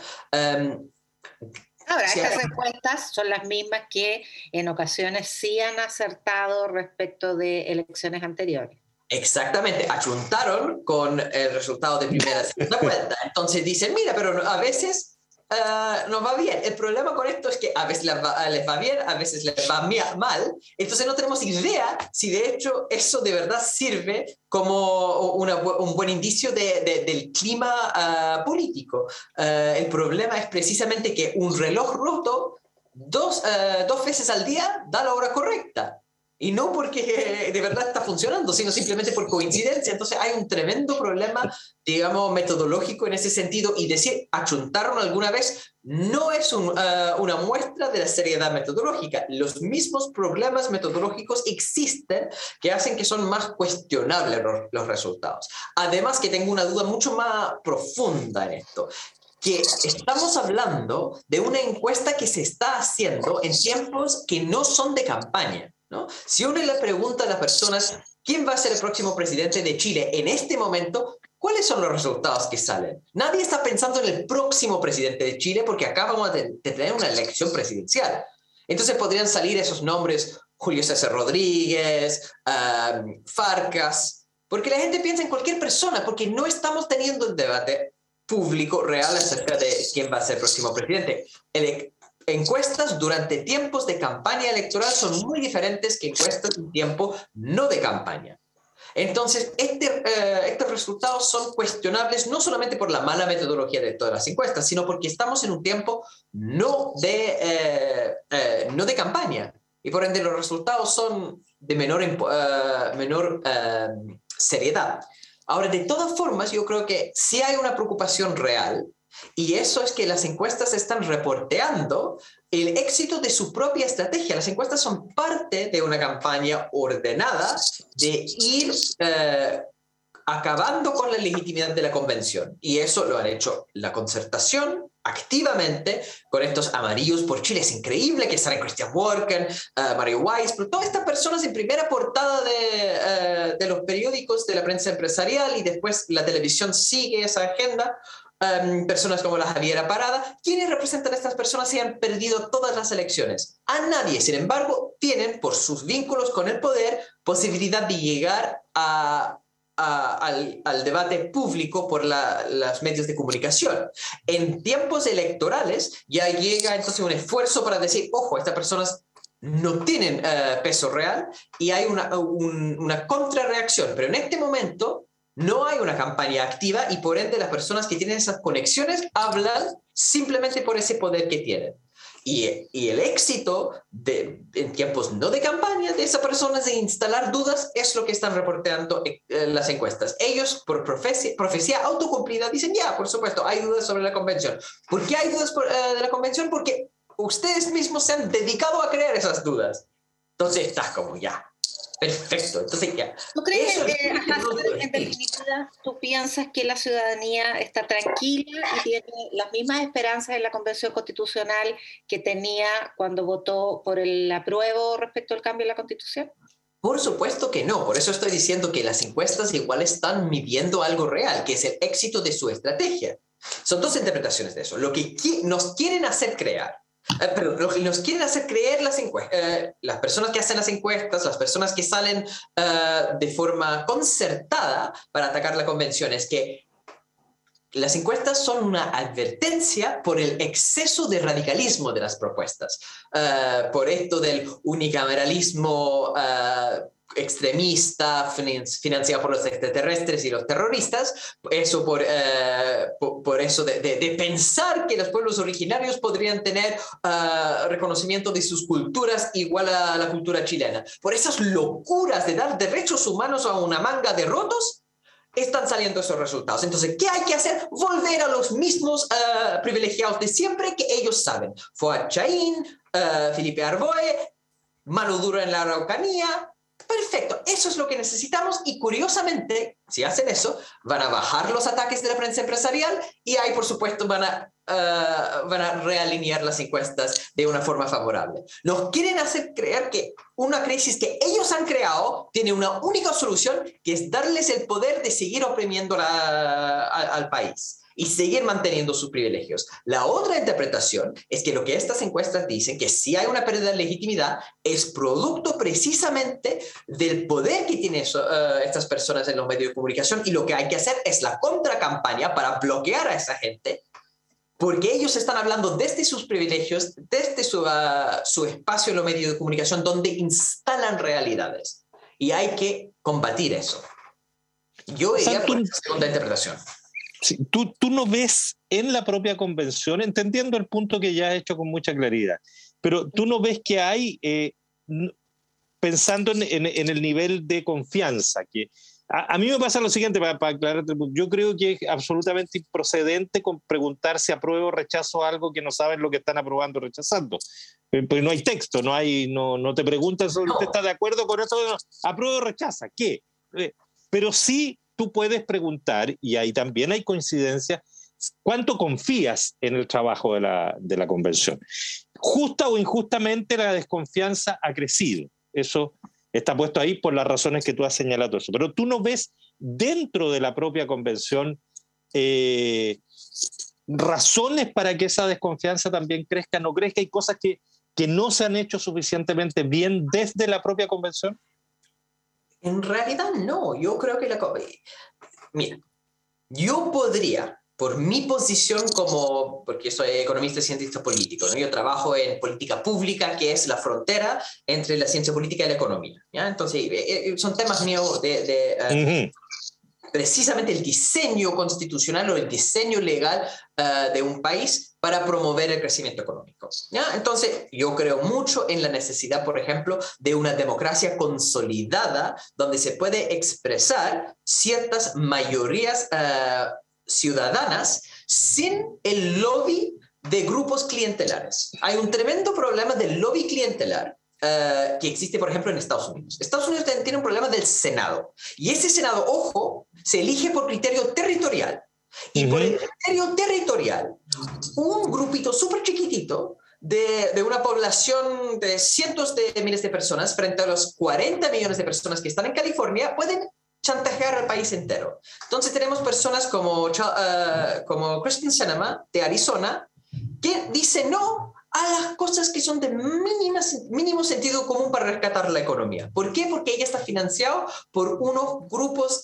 Ahora, estas encuestas son las mismas que en ocasiones sí han acertado respecto de elecciones anteriores. Exactamente, achuntaron con el resultado de primera y segunda vuelta. Entonces dicen, mira, pero a veces nos va bien. El problema con esto es que a veces les va bien, a veces les va mal. Entonces no tenemos idea si de hecho eso de verdad sirve como un buen indicio del clima político. El problema es precisamente que un reloj roto dos veces al día da la hora correcta. Y no porque de verdad está funcionando, sino simplemente por coincidencia. Entonces hay un tremendo problema, digamos, metodológico en ese sentido. Y decir, achuntaron alguna vez, no es una muestra de la seriedad metodológica. Los mismos problemas metodológicos existen que hacen que son más cuestionables los resultados. Además que tengo una duda mucho más profunda en esto. Que estamos hablando de una encuesta que se está haciendo en tiempos que no son de campaña, ¿no? Si uno le pregunta a las personas quién va a ser el próximo presidente de Chile en este momento, ¿cuáles son los resultados que salen? Nadie está pensando en el próximo presidente de Chile porque acá vamos a tener una elección presidencial. Entonces podrían salir esos nombres, Julio César Rodríguez, Farcas, porque la gente piensa en cualquier persona, porque no estamos teniendo un debate público real acerca de quién va a ser el próximo presidente. Encuestas durante tiempos de campaña electoral son muy diferentes que encuestas en tiempo no de campaña. Entonces, estos resultados son cuestionables no solamente por la mala metodología de todas las encuestas, sino porque estamos en un tiempo no de campaña. Y por ende los resultados son de menor seriedad. Ahora, de todas formas, yo creo que sí hay una preocupación real, y eso es que las encuestas están reporteando el éxito de su propia estrategia. Las encuestas son parte de una campaña ordenada de ir acabando con la legitimidad de la convención. Y eso lo han hecho la Concertación activamente con estos amarillos por Chile. Es increíble que salen Christian Walker, Mario Weiss, pero todas estas personas en primera portada de los periódicos, de la prensa empresarial, y después la televisión sigue esa agenda. Personas como la Javiera Parada. ¿Quiénes representan a estas personas y han perdido todas las elecciones? A nadie. Sin embargo, tienen, por sus vínculos con el poder, posibilidad de llegar al debate público por los medios de comunicación. En tiempos electorales ya llega entonces un esfuerzo para decir, ojo, estas personas no tienen peso real, y hay una contrarreacción. Pero en este momento no hay una campaña activa y por ende las personas que tienen esas conexiones hablan simplemente por ese poder que tienen. Y el éxito en tiempos no de campaña de esas personas de instalar dudas es lo que están reporteando las encuestas. Ellos, por profecía autocumplida, dicen, ya, por supuesto, hay dudas sobre la convención. ¿Por qué hay dudas de la convención? Porque ustedes mismos se han dedicado a crear esas dudas. Entonces estás como, ya, perfecto. Entonces ya. ¿Tú crees que en definitiva tú piensas que la ciudadanía está tranquila y tiene las mismas esperanzas en la Convención Constitucional que tenía cuando votó por el apruebo respecto al cambio de la Constitución? Por supuesto que no. Por eso estoy diciendo que las encuestas igual están midiendo algo real, que es el éxito de su estrategia. Son dos interpretaciones de eso. Lo que nos quieren hacer creer Pero nos quieren hacer creer las personas que hacen las encuestas, las personas que salen de forma concertada para atacar la convención, es que las encuestas son una advertencia por el exceso de radicalismo de las propuestas, por esto del unicameralismo extremista financiado por los extraterrestres y los terroristas, eso por eso de pensar que los pueblos originarios podrían tener reconocimiento de sus culturas igual a la cultura chilena. Por esas locuras de dar derechos humanos a una manga de rotos, están saliendo esos resultados. Entonces, ¿qué hay que hacer? Volver a los mismos privilegiados de siempre que ellos saben. Fuad Chaín, Felipe Arboe, mano dura en la Araucanía. Perfecto, eso es lo que necesitamos y curiosamente, si hacen eso, van a bajar los ataques de la prensa empresarial y ahí, por supuesto, van a realinear las encuestas de una forma favorable. Nos quieren hacer creer que una crisis que ellos han creado tiene una única solución, que es darles el poder de seguir oprimiendo al país y seguir manteniendo sus privilegios. La otra interpretación es que lo que estas encuestas dicen, que si hay una pérdida de legitimidad, es producto precisamente del poder que tienen estas personas en los medios de comunicación, y lo que hay que hacer es la contracampaña para bloquear a esa gente, porque ellos están hablando desde sus privilegios, desde su espacio en los medios de comunicación, donde instalan realidades. Y hay que combatir eso. Yo iría por la segunda interpretación. Sí, tú no ves en la propia convención, entendiendo el punto que ya has hecho con mucha claridad, pero tú no ves que hay, pensando en el nivel de confianza, que a mí me pasa lo siguiente, para aclararte, yo creo que es absolutamente improcedente con preguntar si apruebo o rechazo algo que no saben lo que están aprobando o rechazando. Pues no hay texto, no te preguntan sobre usted está de acuerdo con eso, no, apruebo o rechaza, ¿qué? Pero sí tú puedes preguntar, y ahí también hay coincidencia, ¿cuánto confías en el trabajo de la convención? Justa o injustamente la desconfianza ha crecido. Eso está puesto ahí por las razones que tú has señalado. Eso. Pero tú no ves dentro de la propia convención razones para que esa desconfianza también crezca, no crezca. ¿Hay cosas que no se han hecho suficientemente bien desde la propia convención? En realidad no, yo creo que mira, yo podría, por mi posición porque soy economista y cientista político, ¿no? Yo trabajo en política pública, que es la frontera entre la ciencia política y la economía, ¿ya? Entonces, son temas míos precisamente el diseño constitucional o el diseño legal de un país para promover el crecimiento económico, ¿ya? Entonces, yo creo mucho en la necesidad, por ejemplo, de una democracia consolidada donde se puede expresar ciertas mayorías ciudadanas sin el lobby de grupos clientelares. Hay un tremendo problema del lobby clientelar que existe, por ejemplo, en Estados Unidos. Estados Unidos tiene un problema del Senado. Y ese Senado, ojo, se elige por criterio territorial. Y por el criterio territorial, un grupito súper chiquitito de una población de cientos de miles de personas frente a los 40 millones de personas que están en California pueden chantajear al país entero. Entonces tenemos personas como Kristen Sinema de Arizona que dice no a las cosas que son de mínimo sentido común para rescatar la economía. ¿Por qué? Porque ella está financiado por unos grupos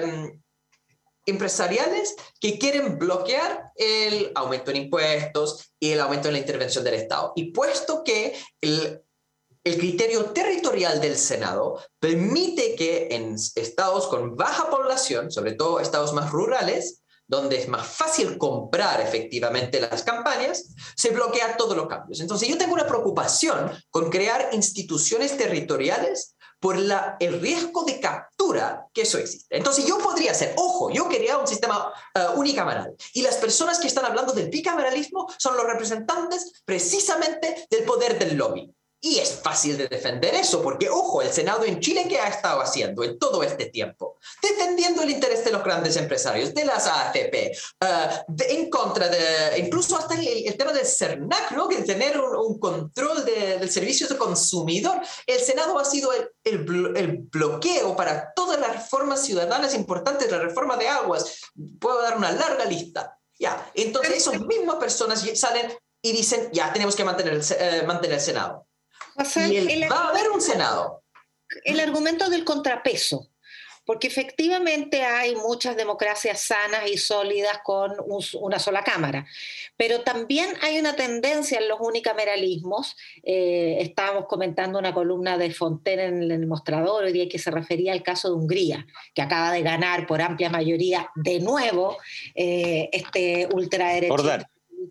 empresariales que quieren bloquear el aumento en impuestos y el aumento en la intervención del Estado. Y puesto que el criterio territorial del Senado permite que en estados con baja población, sobre todo estados más rurales, donde es más fácil comprar efectivamente las campañas, se bloquean todos los cambios. Entonces yo tengo una preocupación con crear instituciones territoriales por el riesgo de captura que eso existe. Entonces yo podría hacer, ojo, yo quería un sistema unicameral. Y las personas que están hablando del bicameralismo son los representantes precisamente del poder del lobby. Y es fácil de defender eso, porque, ojo, el Senado en Chile, ¿qué ha estado haciendo en todo este tiempo? Defendiendo el interés de los grandes empresarios, de las AFP, en contra de, incluso hasta el tema del CERNAC, ¿no? Que tener un control del servicio de consumidor. El Senado ha sido el bloqueo para todas las reformas ciudadanas importantes, la reforma de aguas. Puedo dar una larga lista. Ya. Entonces, esas mismas personas salen y dicen, ya tenemos que mantener el Senado. Va a haber un Senado. El argumento del contrapeso, porque efectivamente hay muchas democracias sanas y sólidas con una sola cámara, pero también hay una tendencia en los unicameralismos. Estábamos comentando una columna de Fontaine en el Mostrador hoy día que se refería al caso de Hungría, que acaba de ganar por amplia mayoría de nuevo este ultraderechista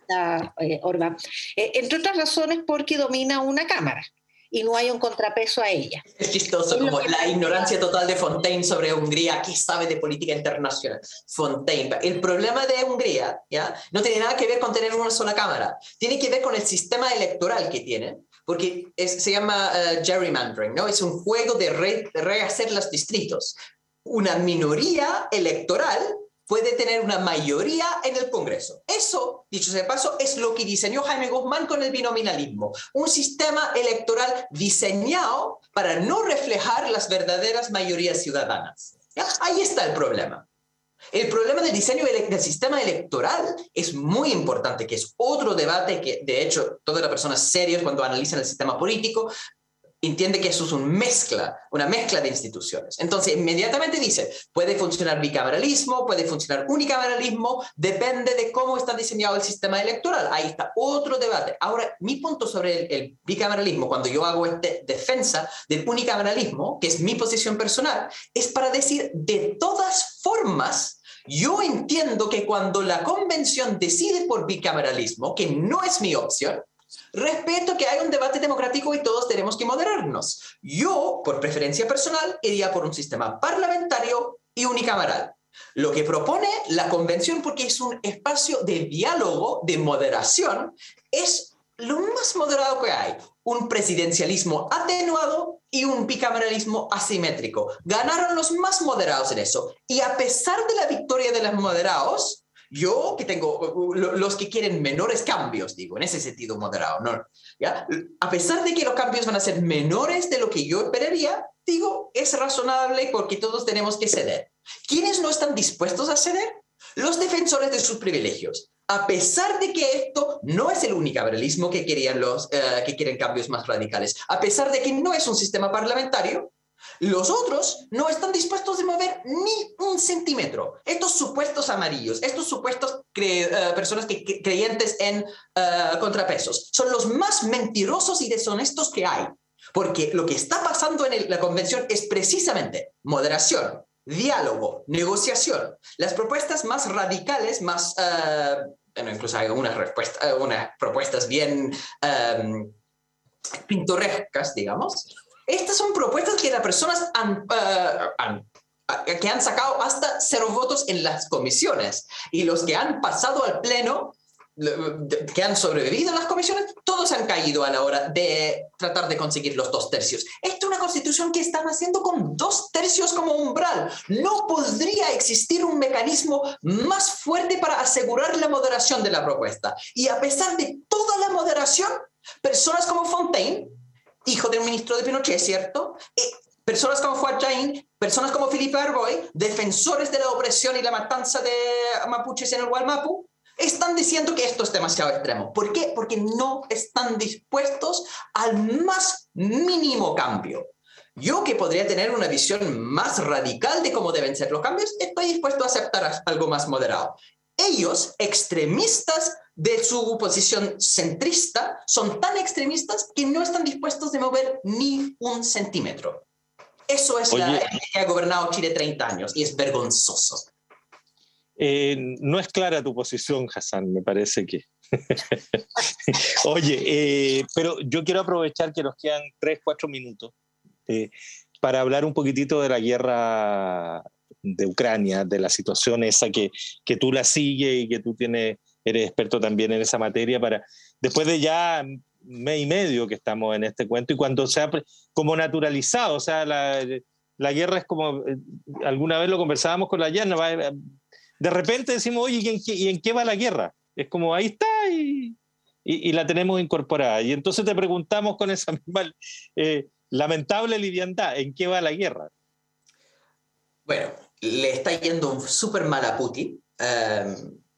Orbán, entre otras razones porque domina una cámara y no hay un contrapeso a ella. Es chistoso, como la ignorancia total de Fontaine sobre Hungría. ¿Qué sabe de política internacional? Fontaine. El problema de Hungría, ¿ya?, no tiene nada que ver con tener una sola cámara. Tiene que ver con el sistema electoral que tienen, porque se llama gerrymandering, ¿no? Es un juego de rehacer los distritos. Una minoría electoral puede tener una mayoría en el Congreso. Eso, dicho sea de paso, es lo que diseñó Jaime Guzmán con el binominalismo. Un sistema electoral diseñado para no reflejar las verdaderas mayorías ciudadanas. ¿Ya? Ahí está el problema. El problema del diseño del sistema electoral es muy importante, que es otro debate que, de hecho, todas las personas serias cuando analizan el sistema político entiende que eso es una mezcla de instituciones. Entonces, inmediatamente dice, puede funcionar bicameralismo, puede funcionar unicameralismo, depende de cómo está diseñado el sistema electoral. Ahí está otro debate. Ahora, mi punto sobre el bicameralismo, cuando yo hago esta defensa del unicameralismo, que es mi posición personal, es para decir, de todas formas, yo entiendo que cuando la convención decide por bicameralismo, que no es mi opción, respeto que hay un debate democrático y todos tenemos que moderarnos. Yo, por preferencia personal, iría por un sistema parlamentario y unicameral. Lo que propone la convención, porque es un espacio de diálogo, de moderación, es lo más moderado que hay. Un presidencialismo atenuado y un bicameralismo asimétrico. Ganaron los más moderados en eso. Y a pesar de la victoria de los moderados, yo que tengo los que quieren menores cambios, digo, en ese sentido moderado, ¿no? ¿Ya? A pesar de que los cambios van a ser menores de lo que yo esperaría, digo, es razonable porque todos tenemos que ceder. ¿Quiénes no están dispuestos a ceder? Los defensores de sus privilegios. A pesar de que esto no es el unicameralismo que querían los que quieren cambios más radicales, a pesar de que no es un sistema parlamentario, los otros no están dispuestos a mover ni un centímetro. Estos supuestos amarillos, estos supuestos personas creyentes en contrapesos, son los más mentirosos y deshonestos que hay. Porque lo que está pasando en la convención es precisamente moderación, diálogo, negociación. Las propuestas más radicales, más... incluso hay unas propuestas bien pintorescas, digamos. Estas son propuestas que las personas que han sacado hasta 0 votos en las comisiones. Y los que han pasado al pleno, que han sobrevivido en las comisiones, todos han caído a la hora de tratar de conseguir los 2 tercios. Esta es una constitución que están haciendo con 2 tercios como umbral. No podría existir un mecanismo más fuerte para asegurar la moderación de la propuesta. Y a pesar de toda la moderación, personas como Fontaine, hijo de un ministro de Pinochet, ¿cierto? Personas como Fuad Jain, personas como Felipe Arboy, defensores de la opresión y la matanza de mapuches en el Gualmapu, están diciendo que esto es demasiado extremo. ¿Por qué? Porque no están dispuestos al más mínimo cambio. Yo, que podría tener una visión más radical de cómo deben ser los cambios, estoy dispuesto a aceptar algo más moderado. Ellos, extremistas de su posición centrista, son tan extremistas que no están dispuestos a mover ni un centímetro. Eso es la que ha gobernado Chile 30 años y es vergonzoso. No es clara tu posición, Hassan, me parece que... Oye, pero yo quiero aprovechar que nos quedan 3-4 minutos para hablar un poquitito de la guerra de Ucrania, de la situación esa que tú la sigues y que tú eres experto también en esa materia, para después de ya mes y medio que estamos en este cuento y cuando se ha como naturalizado, o sea, la guerra es como, alguna vez lo conversábamos con la Yana, de repente decimos, oye, ¿y en qué va la guerra? Es como, ahí está y la tenemos incorporada. Y entonces te preguntamos con esa misma lamentable liviandad, ¿en qué va la guerra? Bueno, le está yendo súper mal a Putin.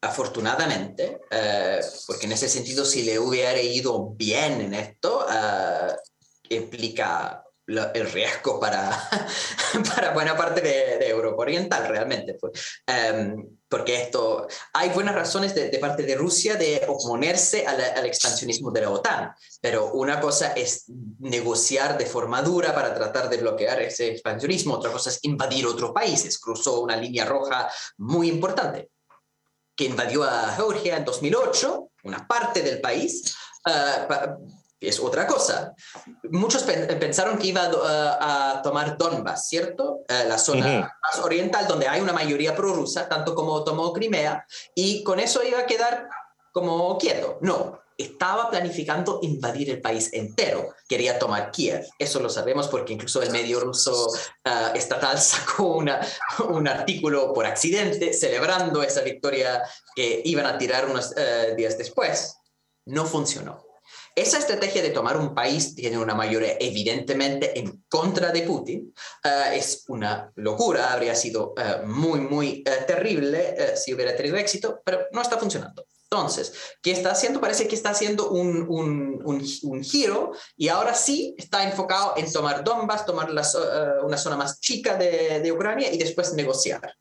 afortunadamente, porque en ese sentido, si le hubiera ido bien en esto, implica el riesgo para buena parte de Europa Oriental, realmente. Porque hay buenas razones de parte de Rusia de oponerse al expansionismo de la OTAN, pero una cosa es negociar de forma dura para tratar de bloquear ese expansionismo, otra cosa es invadir otros países. Cruzó una línea roja muy importante, que invadió a Georgia en 2008, una parte del país, es otra cosa. Muchos pensaron que iba a tomar Donbass, ¿cierto? La zona más oriental, donde hay una mayoría prorrusa, tanto como tomó Crimea, y con eso iba a quedar como quieto. No, estaba planificando invadir el país entero. Quería tomar Kiev. Eso lo sabemos porque incluso el medio ruso estatal sacó un artículo por accidente celebrando esa victoria que iban a tirar unos días después. No funcionó. Esa estrategia de tomar un país que tiene una mayoría evidentemente en contra de Putin es una locura, habría sido muy terrible si hubiera tenido éxito, pero no está funcionando. Entonces, ¿qué está haciendo? Parece que está haciendo un giro y ahora sí está enfocado en tomar Donbass, tomar una zona más chica de Ucrania y después negociar.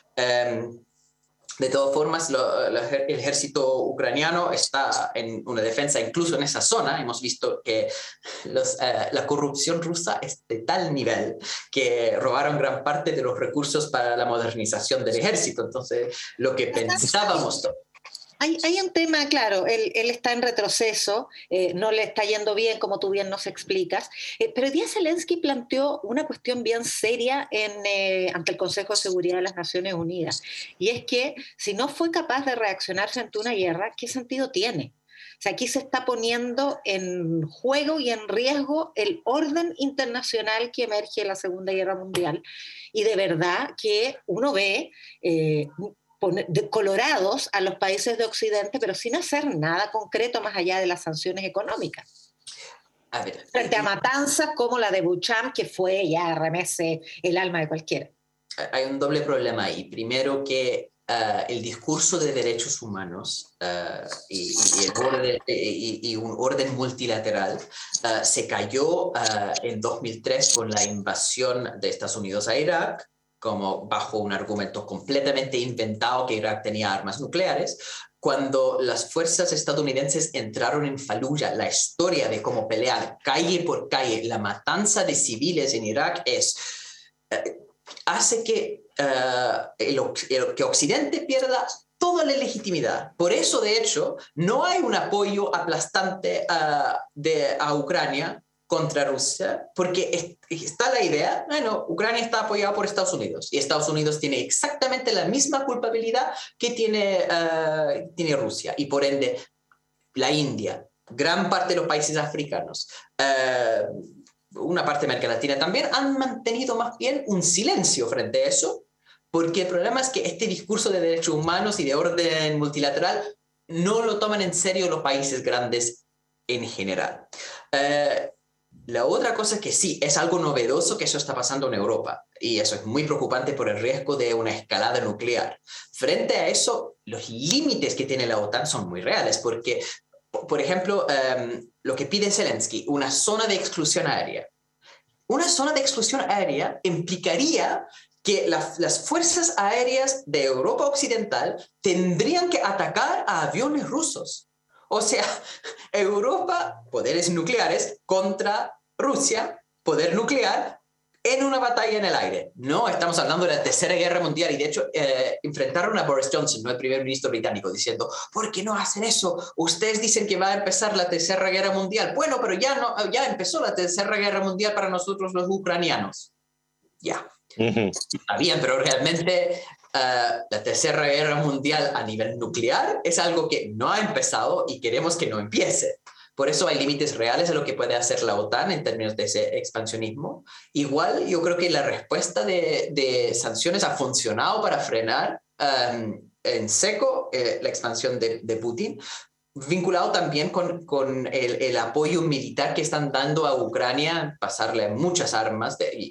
De todas formas, el ejército ucraniano está en una defensa incluso en esa zona. Hemos visto que la corrupción rusa es de tal nivel que robaron gran parte de los recursos para la modernización del ejército. Entonces, lo que pensábamos... Hay un tema, claro, él está en retroceso, no le está yendo bien, como tú bien nos explicas, pero hoy día Zelensky planteó una cuestión bien seria ante el Consejo de Seguridad de las Naciones Unidas, y es que si no fue capaz de reaccionar frente a una guerra, ¿qué sentido tiene? O sea, aquí se está poniendo en juego y en riesgo el orden internacional que emerge de la Segunda Guerra Mundial, y de verdad que uno ve... colorados a los países de Occidente, pero sin hacer nada concreto más allá de las sanciones económicas. A ver, frente a matanzas como la de Buchan, que fue ya remece el alma de cualquiera. Hay un doble problema ahí. Primero que el discurso de derechos humanos y un orden multilateral se cayó en 2003 con la invasión de Estados Unidos a Irak, como bajo un argumento completamente inventado que Irak tenía armas nucleares. Cuando las fuerzas estadounidenses entraron en Fallujah, la historia de cómo pelear calle por calle, la matanza de civiles en Irak hace que Occidente pierda toda la legitimidad. Por eso, de hecho, no hay un apoyo aplastante a Ucrania contra Rusia, porque está la idea, bueno, Ucrania está apoyada por Estados Unidos y Estados Unidos tiene exactamente la misma culpabilidad que tiene Rusia, y por ende la India, gran parte de los países africanos, una parte de América Latina también, han mantenido más bien un silencio frente a eso, porque el problema es que este discurso de derechos humanos y de orden multilateral no lo toman en serio los países grandes en general. La otra cosa es que sí, es algo novedoso que eso está pasando en Europa, y eso es muy preocupante por el riesgo de una escalada nuclear. Frente a eso, los límites que tiene la OTAN son muy reales, porque, por ejemplo, lo que pide Zelensky, una zona de exclusión aérea. Una zona de exclusión aérea implicaría que las fuerzas aéreas de Europa Occidental tendrían que atacar a aviones rusos. O sea, Europa, poderes nucleares contra Rusia, poder nuclear en una batalla en el aire. No estamos hablando de la Tercera Guerra Mundial, y de hecho enfrentaron a Boris Johnson, ¿no?, el primer ministro británico, diciendo, ¿por qué no hacen eso? Ustedes dicen que va a empezar la Tercera Guerra Mundial. Bueno, pero ya empezó la Tercera Guerra Mundial para nosotros los ucranianos. Ya. Está bien, pero realmente la Tercera Guerra Mundial a nivel nuclear es algo que no ha empezado y queremos que no empiece. Por eso hay límites reales a lo que puede hacer la OTAN en términos de ese expansionismo. Igual yo creo que la respuesta de sanciones ha funcionado para frenar en seco la expansión de Putin, vinculado también con el apoyo militar que están dando a Ucrania, pasarle muchas armas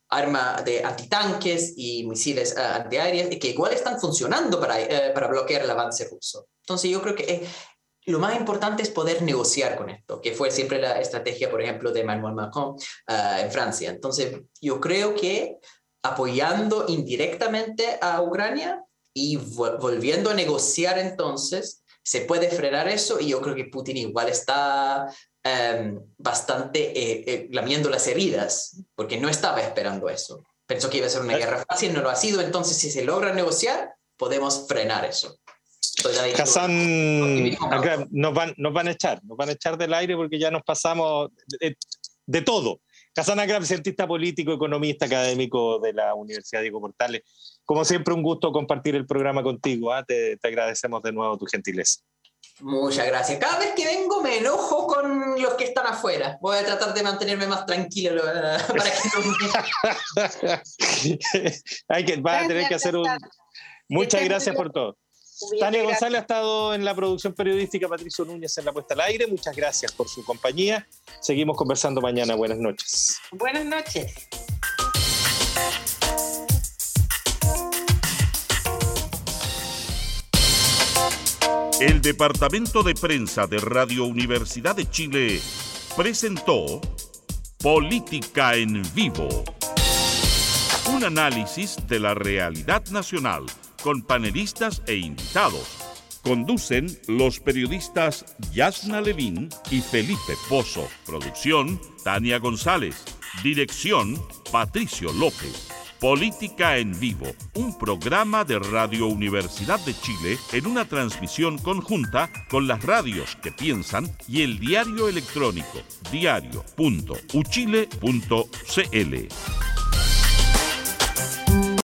armas de antitanques y misiles antiaéreos, que igual están funcionando para bloquear el avance ruso. Entonces yo creo que lo más importante es poder negociar con esto, que fue siempre la estrategia, por ejemplo, de Emmanuel Macron en Francia. Entonces yo creo que apoyando indirectamente a Ucrania y volviendo a negociar entonces, se puede frenar eso, y yo creo que Putin igual está bastante lamiendo las heridas, porque no estaba esperando eso. Pensó que iba a ser una guerra fácil, no lo ha sido. Entonces, si se logra negociar, podemos frenar eso. Hassan, acá nos van a echar del aire porque ya nos pasamos de todo. Hassan Akrab, cientista político, economista, académico de la Universidad Diego Portales. Como siempre, un gusto compartir el programa contigo. Te agradecemos de nuevo tu gentileza. Muchas gracias. Cada vez que vengo me enojo con los que están afuera. Voy a tratar de mantenerme más tranquilo para que no... Vas a tener que hacer un... Muchas gracias por todo. Tania González ha estado en la producción periodística, Patricio Núñez en la puesta al aire. Muchas gracias por su compañía. Seguimos conversando mañana. Buenas noches. Buenas noches. El Departamento de Prensa de Radio Universidad de Chile presentó Política en Vivo. Un análisis de la realidad nacional con panelistas e invitados. Conducen los periodistas Yasna Levín y Felipe Pozo. Producción, Tania González. Dirección, Patricio López. Política en Vivo, un programa de Radio Universidad de Chile en una transmisión conjunta con las radios que piensan y el diario electrónico diario.uchile.cl.